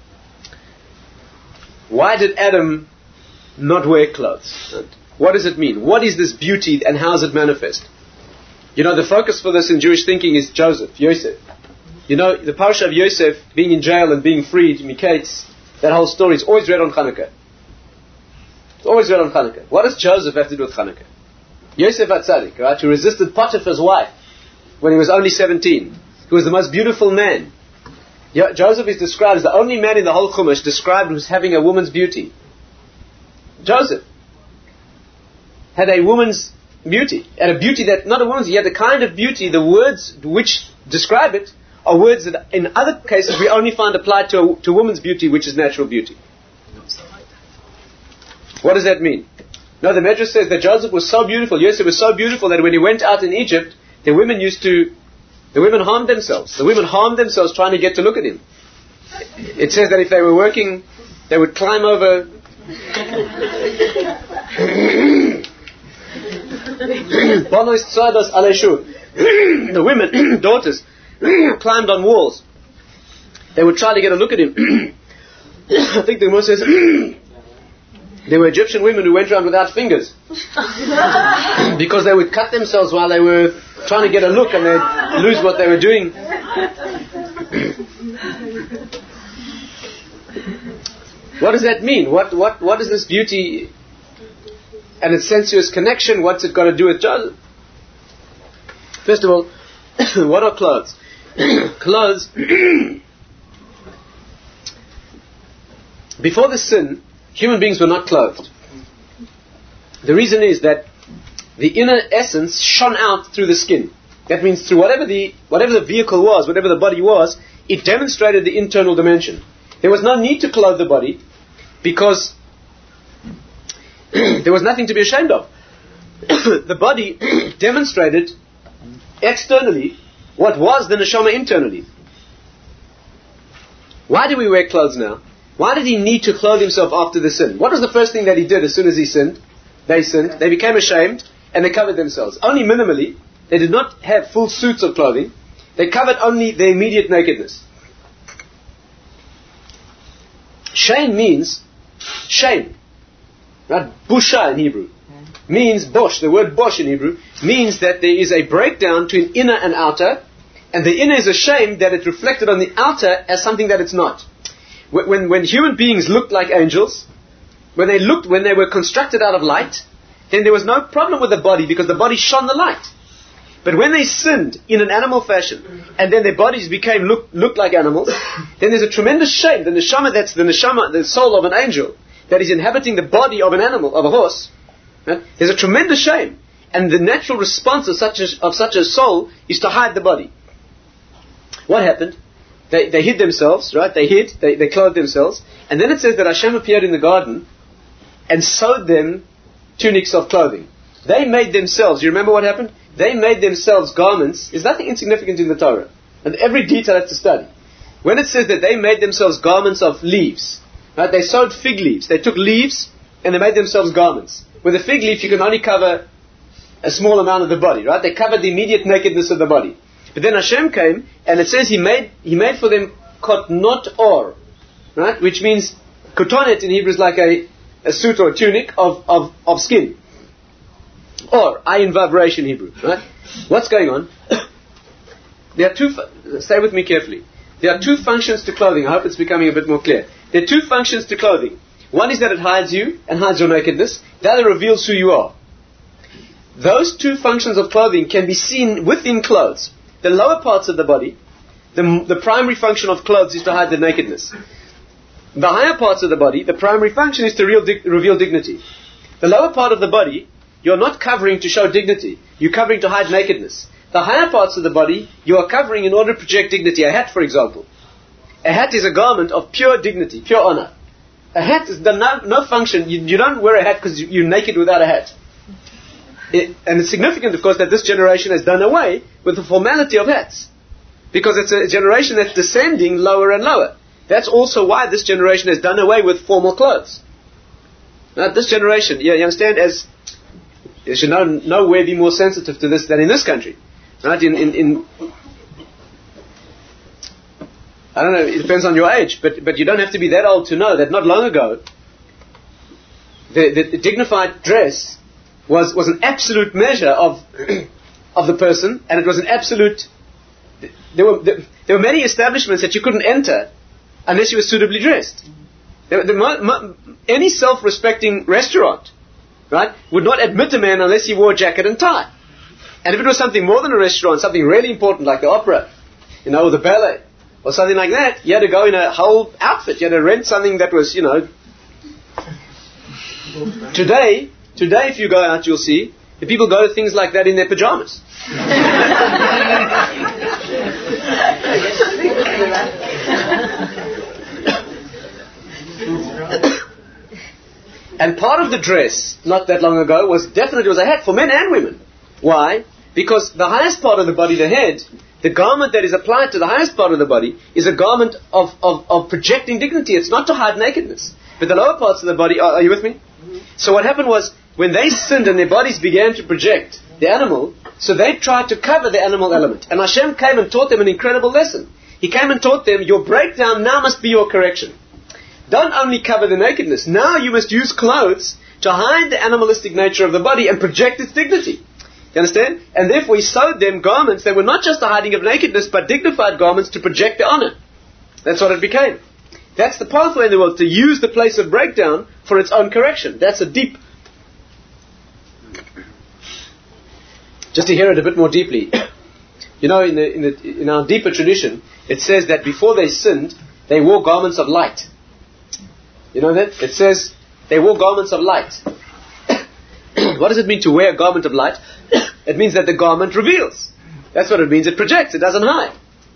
Why did Adam not wear clothes? What does it mean? What is this beauty and how does it manifest? You know, the focus for this in Jewish thinking is Joseph, Yosef. You know, the parasha of Yosef being in jail and being freed, Miketz, that whole story is always read on Chanukah. It's always read on Chanukah. What does Joseph have to do with Chanukah? Yosef HaTzadik, right, who resisted Potiphar's wife when he was only 17, who was the most beautiful man. Joseph is described as the only man in the whole Chumash described as having a woman's beauty. Joseph had a woman's beauty, and a beauty that, not a woman's, he had the kind of beauty, the words which describe it are words that in other cases we only find applied to woman's beauty, which is natural beauty. What does that mean? No, the Medrash says that Joseph was so beautiful, Yosef was so beautiful that when he went out in Egypt, the women harmed themselves. The women harmed themselves trying to get to look at him. It says that if they were working, they would climb over the women, daughters, climbed on walls. They would try to get a look at him. I think the Gemara says there were Egyptian women who went around without fingers because they would cut themselves while they were trying to get a look, and they'd lose what they were doing. What does that mean? What is this beauty and its sensuous connection? What's it got to do with Joseph? First of all, what are clothes? Clothes. Before the sin, human beings were not clothed. The reason is that the inner essence shone out through the skin. That means through whatever the vehicle was, whatever the body was, it demonstrated the internal dimension. There was no need to clothe the body because there was nothing to be ashamed of. The body demonstrated externally what was the neshama internally. Why do we wear clothes now? Why did he need to clothe himself after the sin? What was the first thing that he did as soon as he sinned? They sinned, they became ashamed, and they covered themselves. Only minimally. They did not have full suits of clothing. They covered only their immediate nakedness. Shame means shame. Right? Busha in Hebrew means bosh. The word bosh in Hebrew means that there is a breakdown between inner and outer, and the inner is ashamed that it reflected on the outer as something that it's not. When human beings looked like angels, when they were constructed out of light, then there was no problem with the body because the body shone the light. But when they sinned in an animal fashion, and then their bodies looked like animals, then there's a tremendous shame. The neshama, that's the neshama, the soul of an angel, that is inhabiting the body of an animal, of a horse, right? There's a tremendous shame. And the natural response of such a soul is to hide the body. What happened? They hid themselves, right? They clothed themselves. And then it says that Hashem appeared in the garden and sewed them tunics of clothing. They made themselves, you remember what happened? They made themselves garments. There's nothing insignificant in the Torah. And every detail has to study. When it says that they made themselves garments of leaves, right? They sewed fig leaves. They took leaves and they made themselves garments. With a fig leaf you can only cover a small amount of the body, right? They covered the immediate nakedness of the body. But then Hashem came and it says He made for them kotnot or, right? Which means, kotonet in Hebrew is like a suit or a tunic of skin. Or, ayin vav resh in Hebrew, right? What's going on? There are stay with me carefully. There are two functions to clothing. I hope it's becoming a bit more clear. There are two functions to clothing. One is that it hides you and hides your nakedness. The other reveals who you are. Those two functions of clothing can be seen within clothes. The lower parts of the body, the primary function of clothes is to hide the nakedness. The higher parts of the body, the primary function is to reveal dignity. The lower part of the body, you're not covering to show dignity. You're covering to hide nakedness. The higher parts of the body, you are covering in order to project dignity. A hat, for example. A hat is a garment of pure dignity, pure honor. A hat is no function. You don't wear a hat because you're naked without a hat. And it's significant, of course, that this generation has done away with the formality of hats. Because it's a generation that's descending lower and lower. That's also why this generation has done away with formal clothes. Now, this generation, you understand, you should nowhere be more sensitive to this than in this country. Right? I don't know, it depends on your age, but you don't have to be that old to know that not long ago, the dignified dress was an absolute measure of the person, and it was an absolute. There were many establishments that you couldn't enter unless you were suitably dressed. Any self-respecting restaurant, right, would not admit a man unless he wore a jacket and tie. And if it was something more than a restaurant, something really important like the opera, or the ballet, or something like that, you had to go in a whole outfit. You had to rent something that was, Today, if you go out, you'll see the people go to things like that in their pajamas. And part of the dress, not that long ago, was a hat for men and women. Why? Because the highest part of the body, the head, the garment that is applied to the highest part of the body, is a garment of projecting dignity. It's not to hide nakedness. But the lower parts of the body, are you with me? Mm-hmm. So what happened was, when they sinned and their bodies began to project the animal, so they tried to cover the animal element. And Hashem came and taught them an incredible lesson. He came and taught them, your breakdown now must be your correction. Don't only cover the nakedness. Now you must use clothes to hide the animalistic nature of the body and project its dignity. You understand? And therefore he sewed them garments that were not just a hiding of nakedness, but dignified garments to project the honor. That's what it became. That's the pathway in the world, to use the place of breakdown for its own correction. That's a deep... Just to hear it a bit more deeply. In our deeper tradition, it says that before they sinned, they wore garments of light. You know that? It says they wore garments of light. What does it mean to wear a garment of light? It means that the garment reveals. That's what it means. It projects. It doesn't hide.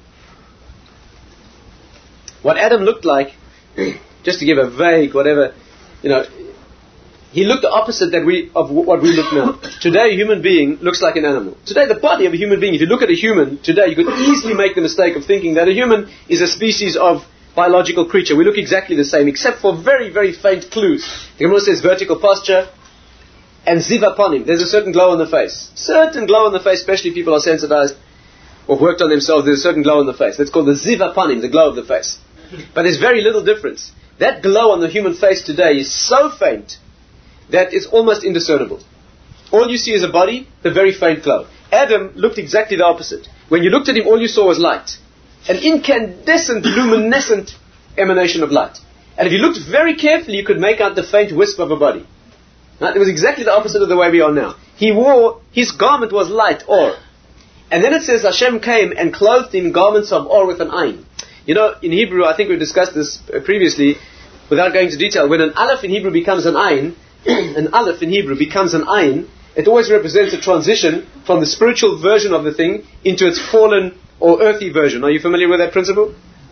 What Adam looked like, just to give a vague whatever, he looked the opposite of what we look now. Today a human being looks like an animal. Today the body of a human being, if you look at a human, today you could easily make the mistake of thinking that a human is a species of biological creature. We look exactly the same, except for very, very faint clues. The Gemara says vertical posture and ziv aponim. There's a certain glow on the face. Certain glow on the face, especially if people are sensitized or worked on themselves, there's a certain glow on the face. That's called the ziv aponim, the glow of the face. But there's very little difference. That glow on the human face today is so faint that it's almost indiscernible. All you see is a body, the very faint glow. Adam looked exactly the opposite. When you looked at him, all you saw was light. An incandescent, luminescent emanation of light. And if you looked very carefully, you could make out the faint wisp of a body. Right? It was exactly the opposite of the way we are now. His garment was light, or. And then it says, Hashem came and clothed in garments of or with an ayin. In Hebrew, I think we've discussed this previously, without going into detail, when an aleph in Hebrew becomes an ayin, an aleph in Hebrew becomes an ayin, it always represents a transition from the spiritual version of the thing into its fallen or earthy version. Are you familiar with that principle?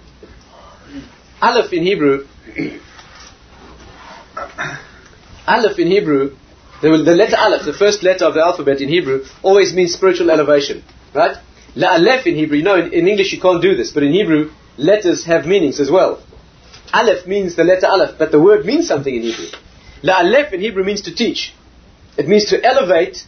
Aleph in Hebrew, the letter Aleph, the first letter of the alphabet in Hebrew, always means spiritual elevation, right? La'alef in Hebrew, in English you can't do this, but in Hebrew, letters have meanings as well. Aleph means the letter Aleph, but the word means something in Hebrew. La'alef in Hebrew means to teach. It means to elevate,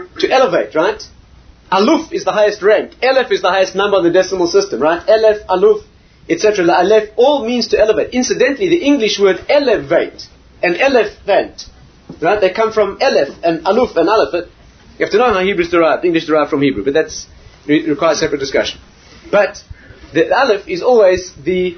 right? Aluf is the highest rank. Aleph is the highest number on the decimal system, right? Aleph, Aluf, etc. La'alef all means to elevate. Incidentally, the English word elevate and elephant, right? They come from Aleph and Aluf and Aleph. You have to know how English derived from Hebrew, but that requires separate discussion. But the Aleph is always the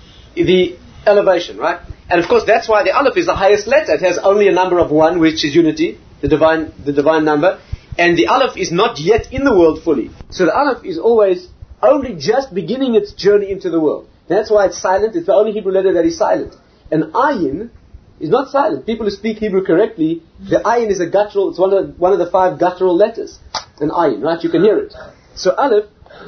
elevation, right? And of course that's why the Aleph is the highest letter. It has only a number of 1, which is unity, the divine number. And the Aleph is not yet in the world fully. So the Aleph is always only just beginning its journey into the world. That's why it's silent. It's the only Hebrew letter that is silent. And Ayin is not silent. People who speak Hebrew correctly, the Ayin is a guttural, it's one of the 5 guttural letters. An Ayin, right? You can hear it. So Aleph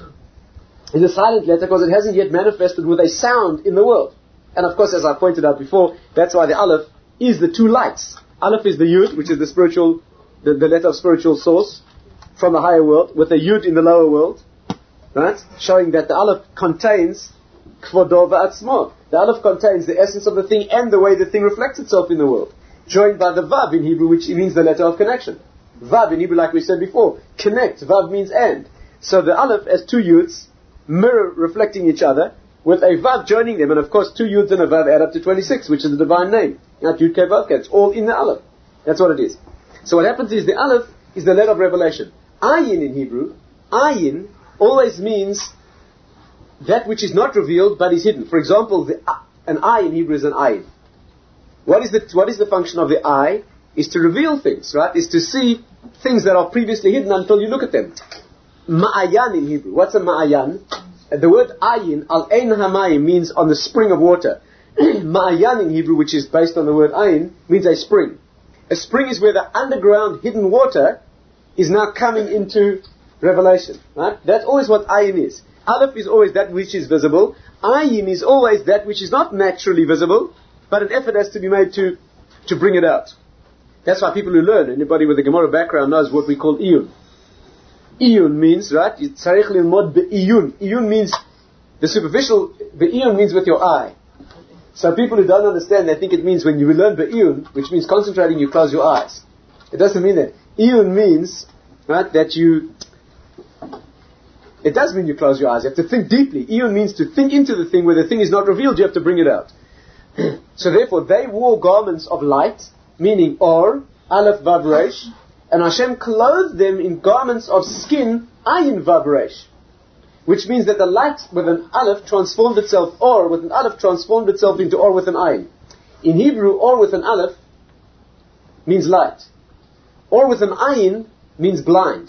is a silent letter because it hasn't yet manifested with a sound in the world. And of course, as I pointed out before, that's why the Aleph is the 2 lights. Aleph is the Yud, which is the spiritual, the letter of spiritual source from the higher world, with a Yud in the lower world, right? Showing that the Aleph contains Kvodo v'atzmo. The Aleph contains the essence of the thing and the way the thing reflects itself in the world. Joined by the Vav in Hebrew, which means the letter of connection. Vav in Hebrew, like we said before, connect. Vav means and. So the Aleph has 2 Yuds, mirror reflecting each other, with a Vav joining them, and of course 2 Yuds and a Vav add up to 26, which is the divine name. Not Yud Kei Vav Kei. It's all in the Aleph. That's what it is. So what happens is the Aleph is the letter of revelation. Ayin in Hebrew, Ayin always means that which is not revealed but is hidden. For example, an eye in Hebrew is an ayin. What is the function of the eye? Is to reveal things, right? Is to see things that are previously hidden until you look at them. Ma'ayan in Hebrew. What's a ma'ayan? The word ayin, al-ein hamayim, means on the spring of water. Ma'ayan in Hebrew, which is based on the word ayin, means a spring. A spring is where the underground hidden water is now coming into revelation, right? That's always what ayin is. Aleph is always that which is visible. Ayin is always that which is not naturally visible, but an effort has to be made to bring it out. That's why people who learn, anybody with a Gemara background knows what we call iyun. Iyun means, right? Tzarich lilmod be'iyun. Iyun means the superficial. Be'iyun means with your eye. So people who don't understand, they think it means when you learn be'iyun, which means concentrating, you close your eyes. It doesn't mean that. Iyun means, right, that you. It does mean you close your eyes. You have to think deeply. Iyun means to think into the thing where the thing is not revealed. You have to bring it out. So therefore, they wore garments of light, meaning Or, Aleph, Vav, Resh, and Hashem clothed them in garments of skin, Ayin, Vav, Resh, which means that the light with an Aleph transformed itself, Or with an Aleph transformed itself into Or with an Ayin. In Hebrew, Or with an Aleph means light. Or with an Ayin means blind.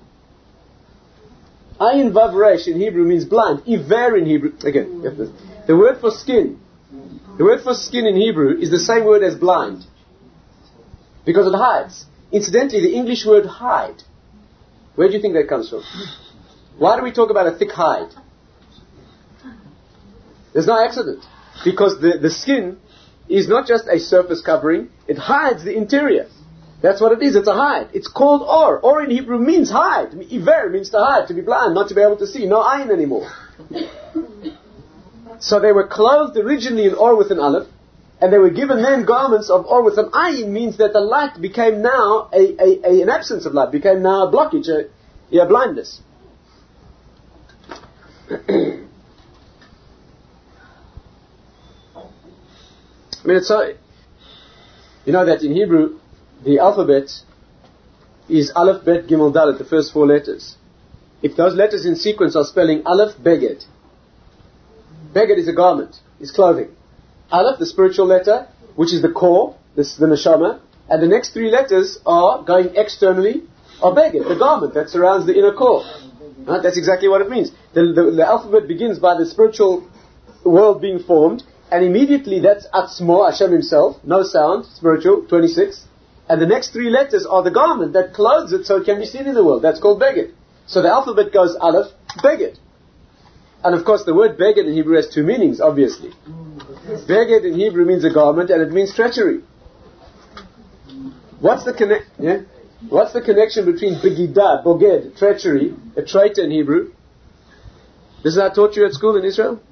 Ayin, Vav, Resh in Hebrew means blind. Iver in Hebrew, again, the word for skin in Hebrew is the same word as blind. Because it hides. Incidentally, the English word hide, where do you think that comes from? Why do we talk about a thick hide? There's no accident. Because the skin is not just a surface covering, it hides the interior. That's what it is, it's a hide. It's called Or. Or in Hebrew means hide. Iver means to hide, to be blind, not to be able to see. No ayin anymore. So they were clothed originally in Or with an Aleph, and they were given then garments of Or with an Ayin, means that the light became now an absence of light, became now a blockage, a blindness. I mean, it's so, you know that in Hebrew, the alphabet is Aleph, Bet, Gimel, Dalet, the first 4 letters. If those letters in sequence are spelling Aleph, Beged. Beged is a garment, is clothing. Aleph, the spiritual letter, which is the core, the neshama, and the next 3 letters are going externally, are Beged, the garment that surrounds the inner core. Right? That's exactly what it means. The alphabet begins by the spiritual world being formed, and immediately that's Atzmo, Hashem himself, no sound, spiritual, 26, and the next 3 letters are the garment that clothes it so it can be seen in the world. That's called Beged. So the alphabet goes Aleph, Beged. And of course the word beged in Hebrew has two meanings, obviously. Beged in Hebrew means a garment and it means treachery. What's the connection between begidah, boged, treachery, a traitor in Hebrew? This is how I taught you at school in Israel?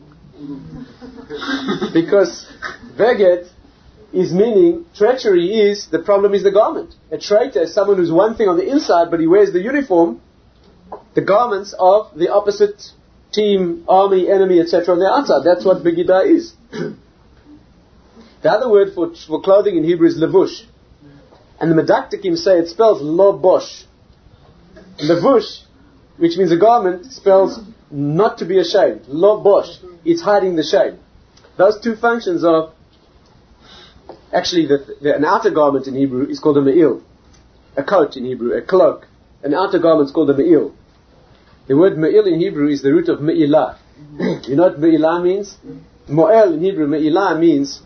Because beged is meaning, treachery is, the problem is the garment. A traitor is someone who's one thing on the inside, but he wears the uniform, the garments of the opposite team, army, enemy, etc. on the outside. That's what begidah is. The other word for clothing in Hebrew is levush. And the Medaktikim say it spells lobosh. Levush, which means a garment, spells not to be ashamed. Lobosh. It's hiding the shame. Those two functions are actually an outer garment in Hebrew is called a me'il. A coat in Hebrew, a cloak. An outer garment is called a me'il. The word me'il in Hebrew is the root of me'ilah. You know what me'ilah means? Mo'el in Hebrew, me'ilah means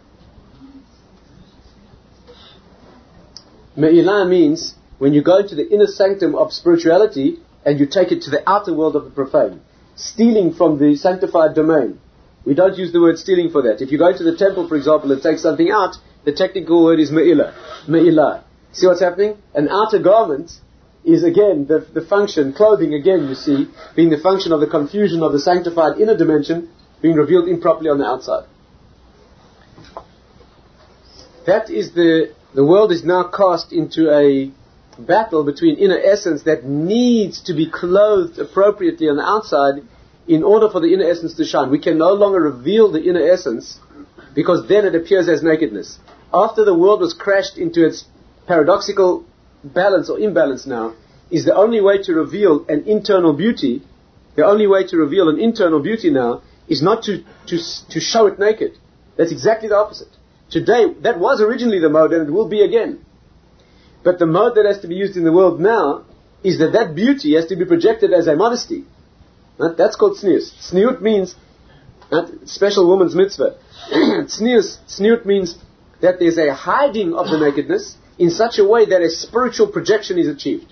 when you go into the inner sanctum of spirituality and you take it to the outer world of the profane. Stealing from the sanctified domain. We don't use the word stealing for that. If you go to the temple, for example, and take something out, the technical word is me'ilah. See what's happening? An outer garment is again the function, clothing again, you see, being the function of the confusion of the sanctified inner dimension being revealed improperly on the outside. That is the world is now cast into a battle between inner essence that needs to be clothed appropriately on the outside in order for the inner essence to shine. We can no longer reveal the inner essence because then it appears as nakedness. After the world was crashed into its paradoxical balance or imbalance now, is the only way to reveal an internal beauty. The only way to reveal an internal beauty now is not to show it naked. That's exactly the opposite. Today, that was originally the mode and it will be again. But the mode that has to be used in the world now is that beauty has to be projected as a modesty. Right? That's called tznius. Tzniut means special woman's mitzvah. Tzniut means that there's a hiding of the nakedness in such a way that a spiritual projection is achieved.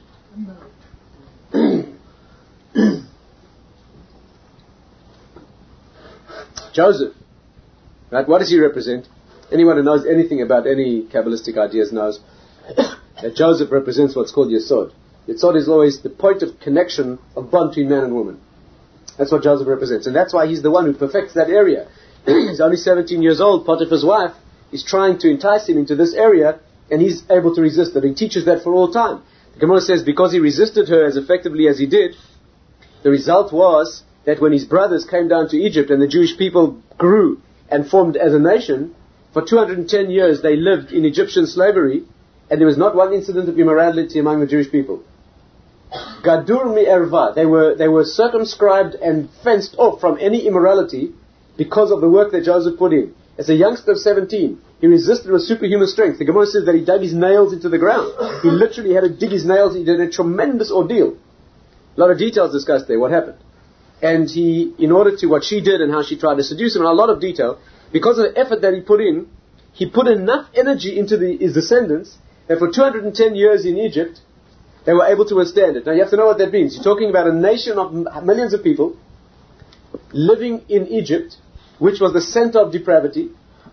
Joseph, right? What does he represent? Anyone who knows anything about any Kabbalistic ideas knows that Joseph represents what's called Yesod. Yesod is always the point of connection of bond between man and woman. That's what Joseph represents. And that's why he's the one who perfects that area. He's only 17 years old. Potiphar's wife is trying to entice him into this area, and he's able to resist it. He teaches that for all time. The Gemara says because he resisted her as effectively as he did, the result was that when his brothers came down to Egypt and the Jewish people grew and formed as a nation, for 210 years they lived in Egyptian slavery, and there was not one incident of immorality among the Jewish people. Gadur mi erva, they were circumscribed and fenced off from any immorality because of the work that Joseph put in. As a youngster of 17, he resisted with superhuman strength. The Gemara says that he dug his nails into the ground. He literally had to dig his nails. He did a tremendous ordeal. A lot of details discussed there, what happened. And he, in order to what she did and how she tried to seduce him, and a lot of detail, because of the effort that he put enough energy into his descendants that for 210 years in Egypt, they were able to withstand it. Now you have to know what that means. You're talking about a nation of millions of people living in Egypt, which was the center of depravity,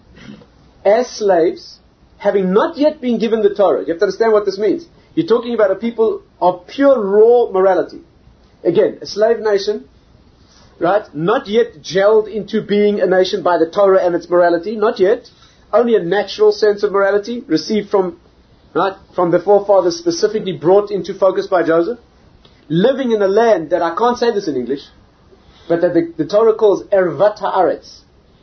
as slaves, having not yet been given the Torah. You have to understand what this means. You're talking about a people of pure raw morality. Again, a slave nation, right? Not yet gelled into being a nation by the Torah and its morality. Not yet. Only a natural sense of morality received from the forefathers, specifically brought into focus by Joseph. Living in a land that, I can't say this in English, but that the Torah calls Ervat Haaretz.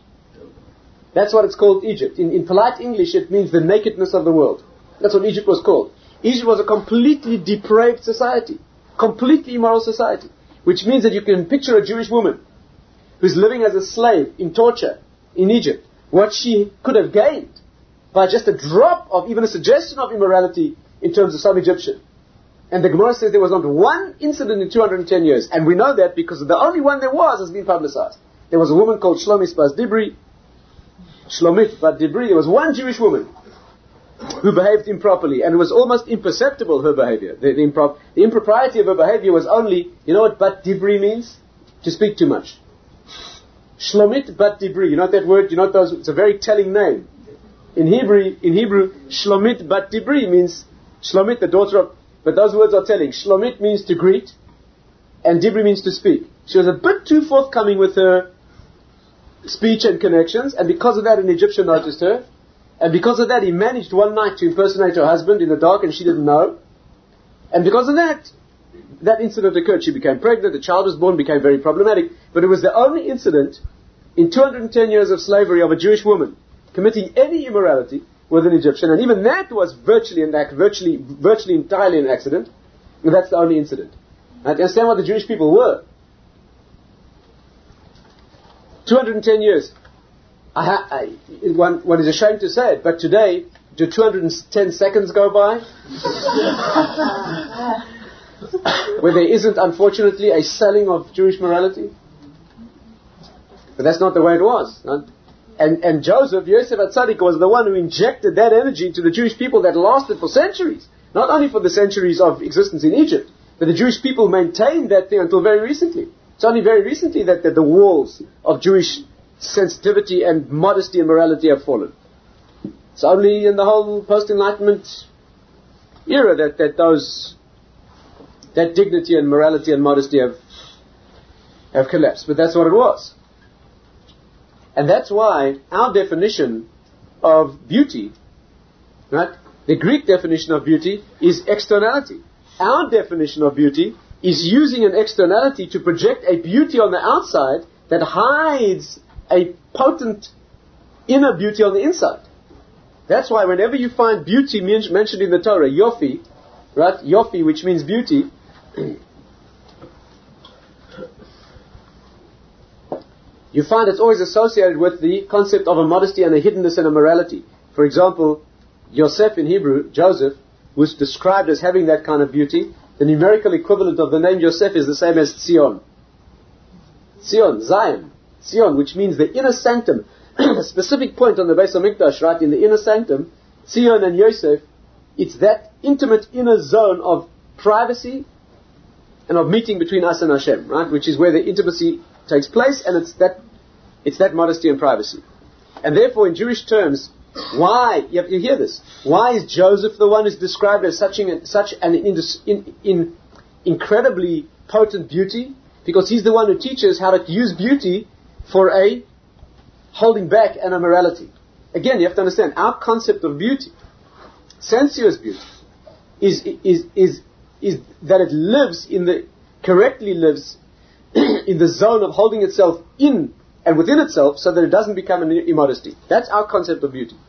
That's what it's called, Egypt. In polite English, it means the nakedness of the world. That's what Egypt was called. Egypt was a completely depraved society. Completely immoral society. Which means that you can picture a Jewish woman who's living as a slave in torture in Egypt. What she could have gained by just a drop of even a suggestion of immorality in terms of some Egyptian. And the Gemara says there was not one incident in 210 years. And we know that because the only one there was has been publicized. There was a woman called Shlomit Bat Dibri. There was one Jewish woman who behaved improperly. And it was almost imperceptible, her behavior. The impropriety of her behavior was only, you know what Bat Dibri means? To speak too much. Shlomit bat Dibri. You know what that word? You know what those? It's a very telling name. In Hebrew, Shlomit bat Dibri means Shlomit, the daughter of. But those words are telling. Shlomit means to greet, and Dibri means to speak. She was a bit too forthcoming with her speech and connections, and because of that, an Egyptian noticed her, and because of that, he managed one night to impersonate her husband in the dark, and she didn't know. And because of that incident occurred. She became pregnant, a child was born, became very problematic. But it was the only incident in 210 years of slavery of a Jewish woman committing any immorality with an Egyptian, and even that was virtually entirely an accident. And that's the only incident. And to understand what the Jewish people were. 210 years. One is ashamed to say it, but today, do 210 seconds go by? Where there isn't, unfortunately, a selling of Jewish morality? But that's not the way it was. Right? And Joseph, Yosef HaTzadik, was the one who injected that energy into the Jewish people that lasted for centuries. Not only for the centuries of existence in Egypt, but the Jewish people maintained that thing until very recently. It's only very recently that the walls of Jewish sensitivity and modesty and morality have fallen. It's only in the whole post-Enlightenment era that dignity and morality and modesty have collapsed. But that's what it was. And that's why our definition of beauty, right, the Greek definition of beauty is externality. Our definition of beauty is using an externality to project a beauty on the outside that hides a potent inner beauty on the inside. That's why whenever you find beauty mentioned in the Torah, Yofi, right, Yofi, which means beauty, you find it's always associated with the concept of a modesty and a hiddenness and a morality. For example, Yosef in Hebrew, Joseph, was described as having that kind of beauty. The numerical equivalent of the name Yosef is the same as Tzion. Tzion, Zion. Tzion, which means the inner sanctum. A specific point on the Beis HaMikdash, right, in the inner sanctum, Tzion and Yosef, it's that intimate inner zone of privacy and of meeting between us and Hashem, right, which is where the intimacy takes place, and it's that modesty and privacy. And therefore, in Jewish terms, why, you have to hear this, why is Joseph the one who's described as such an incredibly potent beauty? Because he's the one who teaches how to use beauty for a holding back and a morality. Again, you have to understand, our concept of beauty, sensuous beauty, is that it correctly lives in the zone of holding itself in and within itself so that it doesn't become an immodesty. That's our concept of beauty.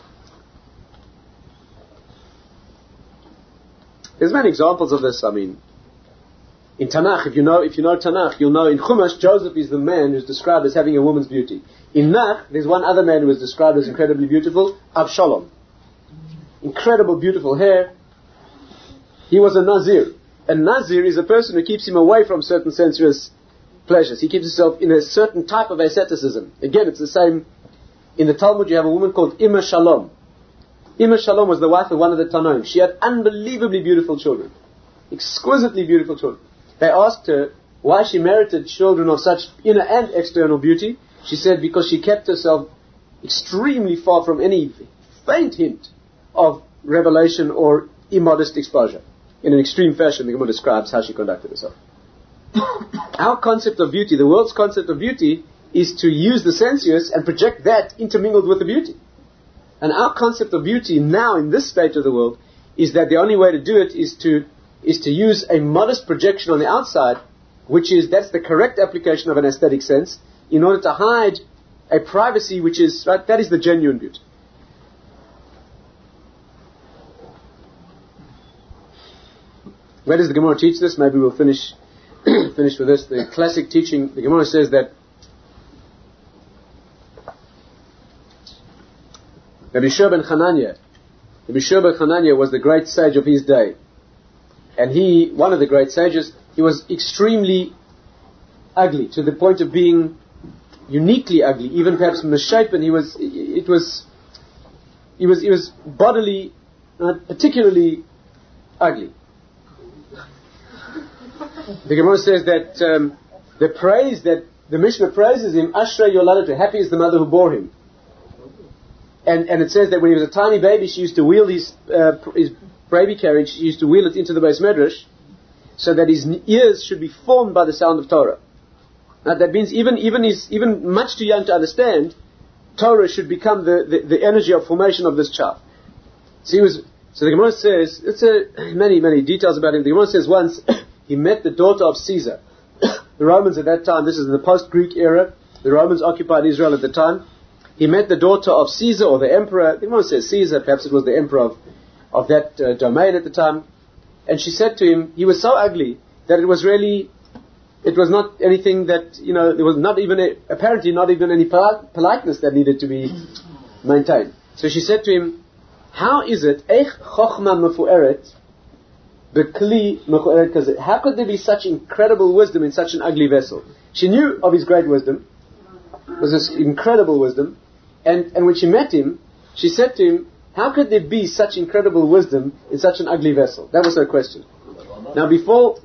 There's many examples of this. I mean, in Tanakh, if you know Tanakh, you'll know in Chumash, Joseph is the man who's described as having a woman's beauty. In Nach, there's one other man who is described as incredibly beautiful, Avshalom. Incredible, beautiful hair. He was a Nazir. A Nazir is a person who keeps him away from certain sensuous pleasures. He keeps himself in a certain type of asceticism. Again, it's the same. In the Talmud, you have a woman called Imma Shalom. Imma Shalom was the wife of one of the Tanoim. She had unbelievably beautiful children. Exquisitely beautiful children. They asked her why she merited children of such inner and external beauty. She said because she kept herself extremely far from any faint hint of revelation or immodest exposure. In an extreme fashion, the Gemara describes how she conducted herself. Our concept of beauty, the world's concept of beauty, is to use the sensuous and project that intermingled with the beauty. And our concept of beauty now, in this state of the world, is that the only way to do it is to use a modest projection on the outside, that's the correct application of an aesthetic sense, in order to hide a privacy which is, right, that is the genuine beauty. Where does the Gemara teach this? Maybe we'll finish with this. The classic teaching, the Gemara says that Rabbi Shua ben Chananya was the great sage of his day. And one of the great sages, he was extremely ugly, to the point of being uniquely ugly, even perhaps misshapen. He was bodily, particularly ugly. The Gemara says that the praise that the Mishnah praises him, Ashrei Yoladatu, happy is the mother who bore him. And it says that when he was a tiny baby, she used to wheel his baby carriage, she used to wheel it into the Beis Medrash, so that his ears should be formed by the sound of Torah. Now that means even much too young to understand, Torah should become the energy of formation of this child. So the Gemara says, many details about him. The Gemara says once, he met the daughter of Caesar. The Romans at that time, this is in the post-Greek era, the Romans occupied Israel at the time. He met the daughter of Caesar, or the emperor. The Gemara says Caesar, perhaps it was the emperor of that domain at the time. And she said to him, he was so ugly that it was not anything that, there was apparently not even any politeness that needed to be maintained. So she said to him, how is it, how could there be such incredible wisdom in such an ugly vessel? She knew of his great wisdom. It was this incredible wisdom. And when she met him, she said to him, how could there be such incredible wisdom in such an ugly vessel? That was her question. Now before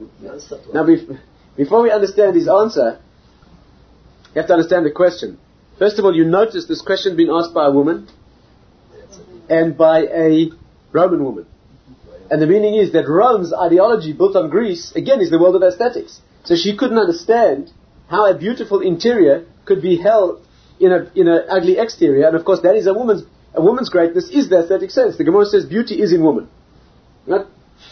we understand his answer, you have to understand the question. First of all, you notice this question being asked by a woman and by a Roman woman. And the meaning is that Rome's ideology built on Greece, again, is the world of aesthetics. So she couldn't understand how a beautiful interior could be held in an ugly exterior. And of course, that is a woman's greatness is the aesthetic sense. The Gemara says beauty is in woman. Right?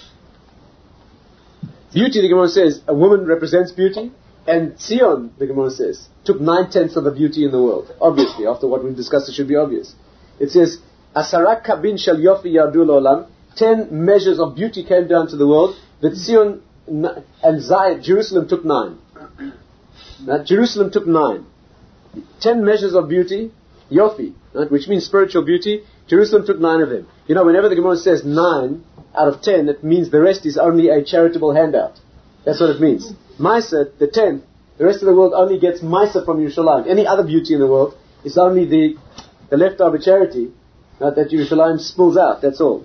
Beauty, the Gemara says, a woman represents beauty. And Tzion, the Gemara says, took 9/10 of the beauty in the world. Obviously, after what we've discussed, it should be obvious. It says, Asara kabin shel yofi yardu l'olam. 10 measures of beauty came down to the world. But Tzion and Zion, Jerusalem took 9. Now, Jerusalem took 9. 10 measures of beauty, yofi, right, which means spiritual beauty. Jerusalem took 9 of them. Whenever the Gemara says 9 out of 10, it means the rest is only a charitable handout. That's what it means. Maisa, the 10th, the rest of the world only gets Maisa from Yerushalayim. Any other beauty in the world is only the leftover charity, right, that Yerushalayim spills out, that's all.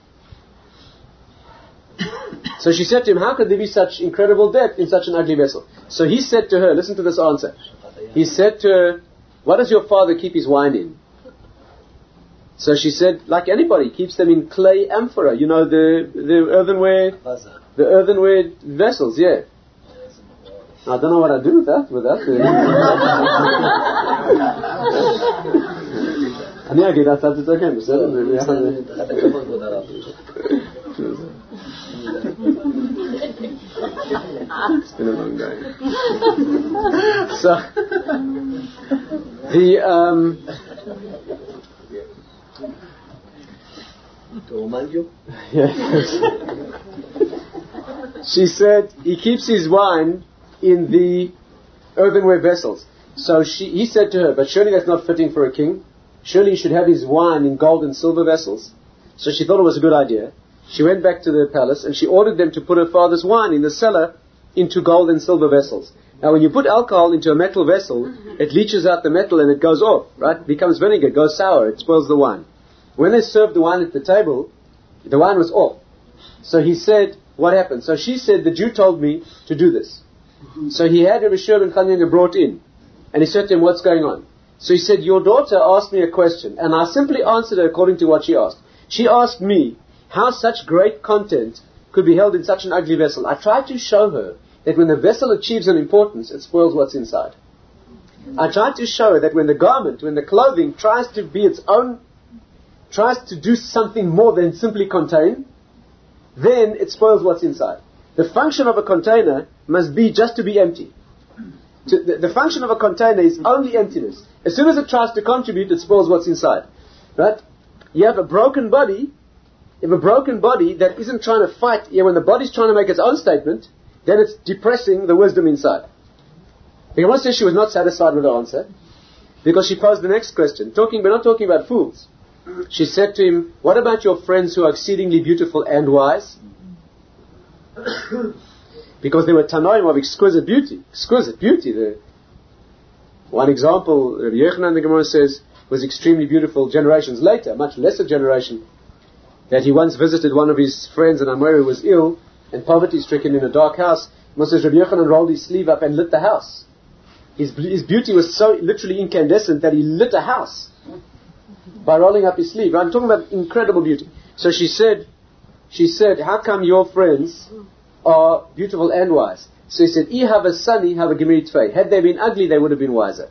So she said to him, how could there be such incredible depth in such an ugly vessel? So he said to her, listen to this answer. He said to her, what does your father keep his wine in? So she said, like anybody, keeps them in clay amphora, the earthenware vessels, yeah. I don't know what I do with that. It's been a long day. So, to remind you? Yes. She said he keeps his wine in the earthenware vessels. So he said to her, but surely that's not fitting for a king. Surely he should have his wine in gold and silver vessels. So she thought it was a good idea. She went back to the palace and she ordered them to put her father's wine in the cellar into gold and silver vessels. Now when you put alcohol into a metal vessel, it leaches out the metal and it goes off, right? It becomes vinegar, it goes sour, it spoils the wine. When they served the wine at the table, the wine was off. So he said, what happened? So she said, the Jew told me to do this. So he had Rabbi Shua ben Chananya brought in. And he said to him, what's going on? So he said, your daughter asked me a question. And I simply answered her according to what she asked. She asked me how such great content could be held in such an ugly vessel. I tried to show her that when the vessel achieves an importance, it spoils what's inside. I tried to show her that when the garment, when the clothing tries to be its own, tries to do something more than simply contain, then it spoils what's inside. The function of a container must be just to be empty. The function of a container is only emptiness. As soon as it tries to contribute, it spoils what's inside. Right? You have a broken body. You have a broken body that isn't trying to fight. When the body's trying to make its own statement, then it's depressing the wisdom inside. The Gemara says she was not satisfied with her answer because she posed the next question. We're not talking about fools. She said to him, what about your friends who are exceedingly beautiful and wise? Because they were Tanoim of exquisite beauty. Exquisite beauty. One example, Rabbi Yochanan, the Gemara says, was extremely beautiful generations later, a much lesser generation, that he once visited one of his friends in Amori who was ill and poverty-stricken in a dark house. It says Rabbi Yochanan rolled his sleeve up and lit the house. His beauty was so literally incandescent that he lit a house by rolling up his sleeve. I'm talking about incredible beauty. So she said, how come your friends are beautiful and wise? So he said, I have a son, I have a gemirit fei. Had they been ugly, they would have been wiser.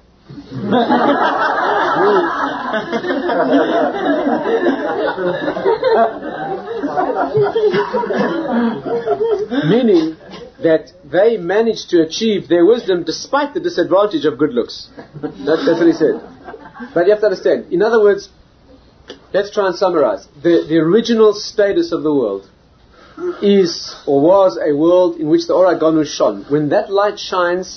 Meaning that they managed to achieve their wisdom despite the disadvantage of good looks. That's what he said. But you have to understand. In other words, let's try and summarize. The original status of the world is or was a world in which the Or HaGanuz shone. When that light shines,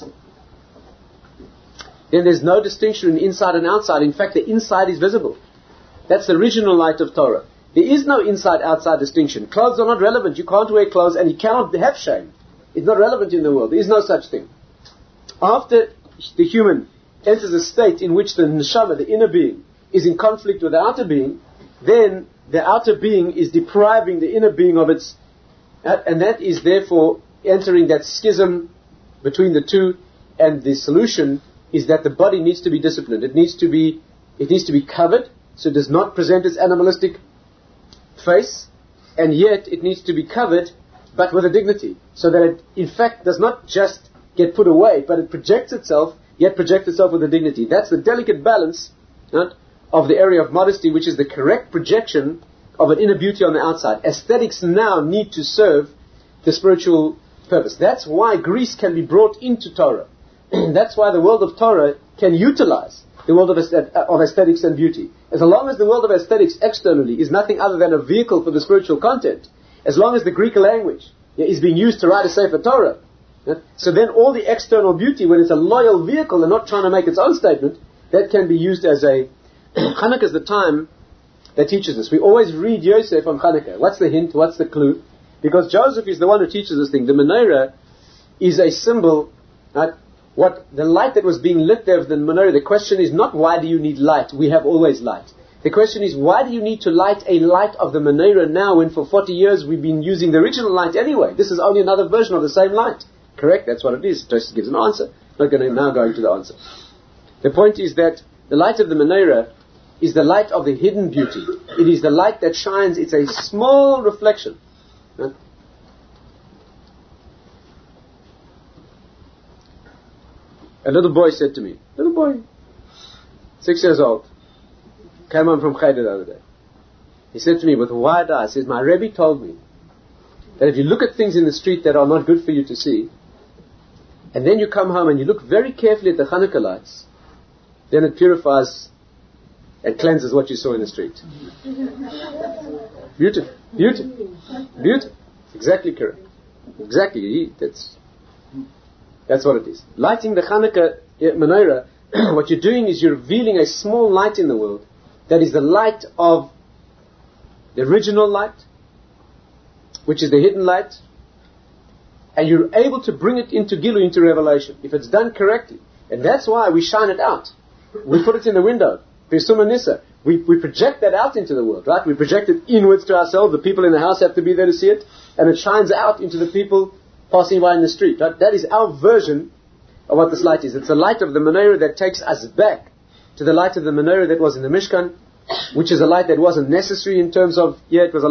then there's no distinction in inside and outside. In fact, the inside is visible. That's the original light of Torah. There is no inside-outside distinction. Clothes are not relevant. You can't wear clothes and you cannot have shame. It's not relevant in the world. There is no such thing. After the human enters a state in which the neshama, the inner being, is in conflict with the outer being, then the outer being is depriving the inner being of its, and that is therefore entering that schism between the two, and the solution is that the body needs to be disciplined. It needs to be covered, so it does not present its animalistic face, and yet it needs to be covered, but with a dignity, so that it, in fact, does not just get put away, but it projects itself, yet projects itself with a dignity. That's the delicate balance, right, of the area of modesty, which is the correct projection of an inner beauty on the outside. Aesthetics now need to serve the spiritual purpose. That's why Greece can be brought into Torah. That's why the world of Torah can utilize the world of aesthetics and beauty. As long as the world of aesthetics externally is nothing other than a vehicle for the spiritual content, as long as the Greek language is being used to write a Sefer Torah, so then all the external beauty, when it's a loyal vehicle and not trying to make its own statement, that can be used as a... Hanukkah is the time that teaches us. We always read Yosef on Hanukkah. What's the hint? What's the clue? Because Joseph is the one who teaches this thing. The menorah is a symbol, right? What the light that was being lit there of the menorah, the question is not why do you need light? We have always light. The question is, why do you need to light a light of the menorah now when for 40 years we've been using the original light anyway? This is only another version of the same light. Correct? That's what it is. Joseph gives an answer. I'm not going to now go into the answer. The point is that the light of the menorah is the light of the hidden beauty. It is the light that shines. It's a small reflection. Right? A little boy said to me, 6 years old, came home from Cheder the other day. He said to me with wide eyes, he says, my Rebbe told me that if you look at things in the street that are not good for you to see, and then you come home and you look very carefully at the Hanukkah lights, then it purifies and cleanses what you saw in the street. Beautiful. Exactly correct. Exactly. That's what it is. Lighting the Hanukkah menorah, what you're doing is you're revealing a small light in the world that is the light of the original light, which is the hidden light, and you're able to bring it into Gilu, into revelation, if it's done correctly. And that's why we shine it out. We put it in the window. We project that out into the world, right? We project it inwards to ourselves. The people in the house have to be there to see it, and it shines out into the people passing by in the street. Right? That is our version of what this light is. It's the light of the menorah that takes us back to the light of the menorah that was in the Mishkan, which is a light that wasn't necessary in terms of, it was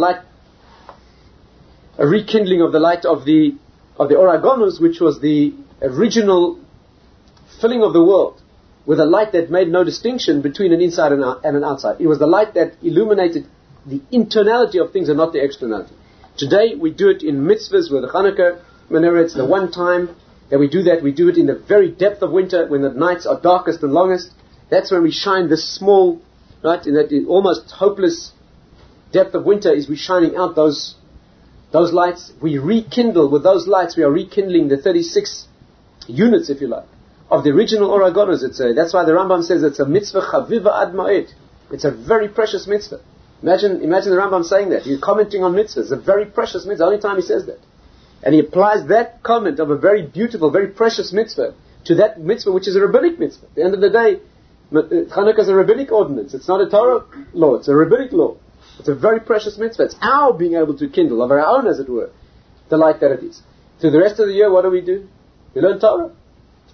a rekindling of the light of the Or HaGanuz, which was the original filling of the world with a light that made no distinction between an inside and an outside. It was the light that illuminated the internality of things and not the externality. Today we do it in mitzvahs with the Hanukkah menorah. It's the one time that we do that. We do it in the very depth of winter when the nights are darkest and longest. That's when we shine this small, right, in that almost hopeless depth of winter is we shining out those lights. We rekindle with those lights. We are rekindling the 36 units, if you like, of the original Or HaGanuz. That's why the Rambam says it's a mitzvah chaviva ad ma'ed. It's a very precious mitzvah. Imagine the Rambam saying that. He's commenting on mitzvahs. It's a very precious mitzvah. The only time he says that. And he applies that comment of a very beautiful, very precious mitzvah to that mitzvah which is a rabbinic mitzvah. At the end of the day, Chanukah is a rabbinic ordinance. It's not a Torah law. It's a rabbinic law. It's a very precious mitzvah. It's our being able to kindle, of our own, as it were, the light that it is. Through the rest of the year, what do? We learn Torah.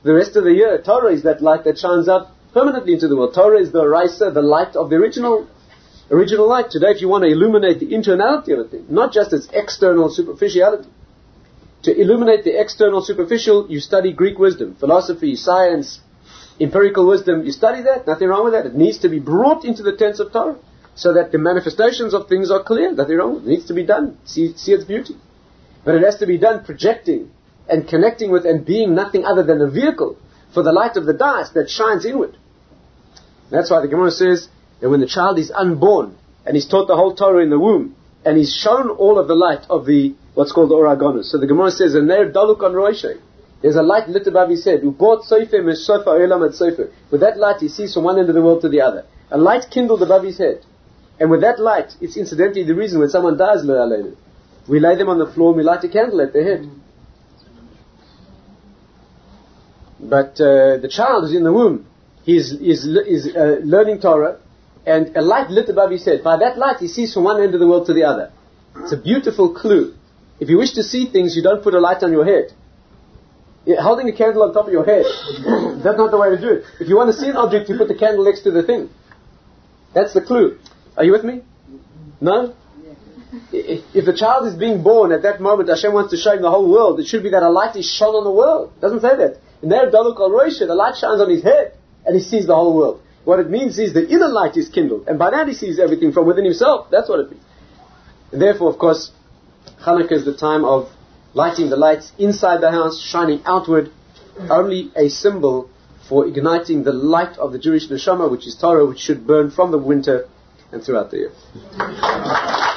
the rest of the year. Torah is that light that shines out permanently into the world. Torah is the Raisa, the light of the original light. Today, if you want to illuminate the internality of a thing, not just its external superficiality, to illuminate the external superficial, you study Greek wisdom, philosophy, science, empirical wisdom. You study that, nothing wrong with that. It needs to be brought into the tents of Torah so that the manifestations of things are clear. Nothing wrong with it. It needs to be done. See its beauty. But it has to be done projecting and connecting with and being nothing other than a vehicle for the light of the dais that shines inward. That's why the Gemara says that when the child is unborn and he's taught the whole Torah in the womb and he's shown all of the light of the what's called the Or HaGanuz. So the Gemara says, "Ner daluk on roishay." There's a light lit above his head. Ubot sofer mesofa olam ad sofer. With that light, he sees from one end of the world to the other. A light kindled above his head, and with that light, it's incidentally the reason when someone dies, lo aleinu, we lay them on the floor and we light a candle at their head. But the child is in the womb. He's learning Torah, and a light lit above his head. By that light, he sees from one end of the world to the other. It's a beautiful clue. If you wish to see things, you don't put a light on your head. Holding a candle on top of your head, that's not the way to do it. If you want to see an object, you put the candle next to the thing. That's the clue. Are you with me? No? If the child is being born at that moment, Hashem wants to show him the whole world. It should be that a light is shone on the world. It doesn't say that. In there, Daluk al Roisha, the light shines on his head, and he sees the whole world. What it means is the inner light is kindled, and by that he sees everything from within himself. That's what it means. And therefore, of course, Hanukkah is the time of lighting the lights inside the house, shining outward, only a symbol for igniting the light of the Jewish neshama, which is Torah, which should burn from the winter and throughout the year.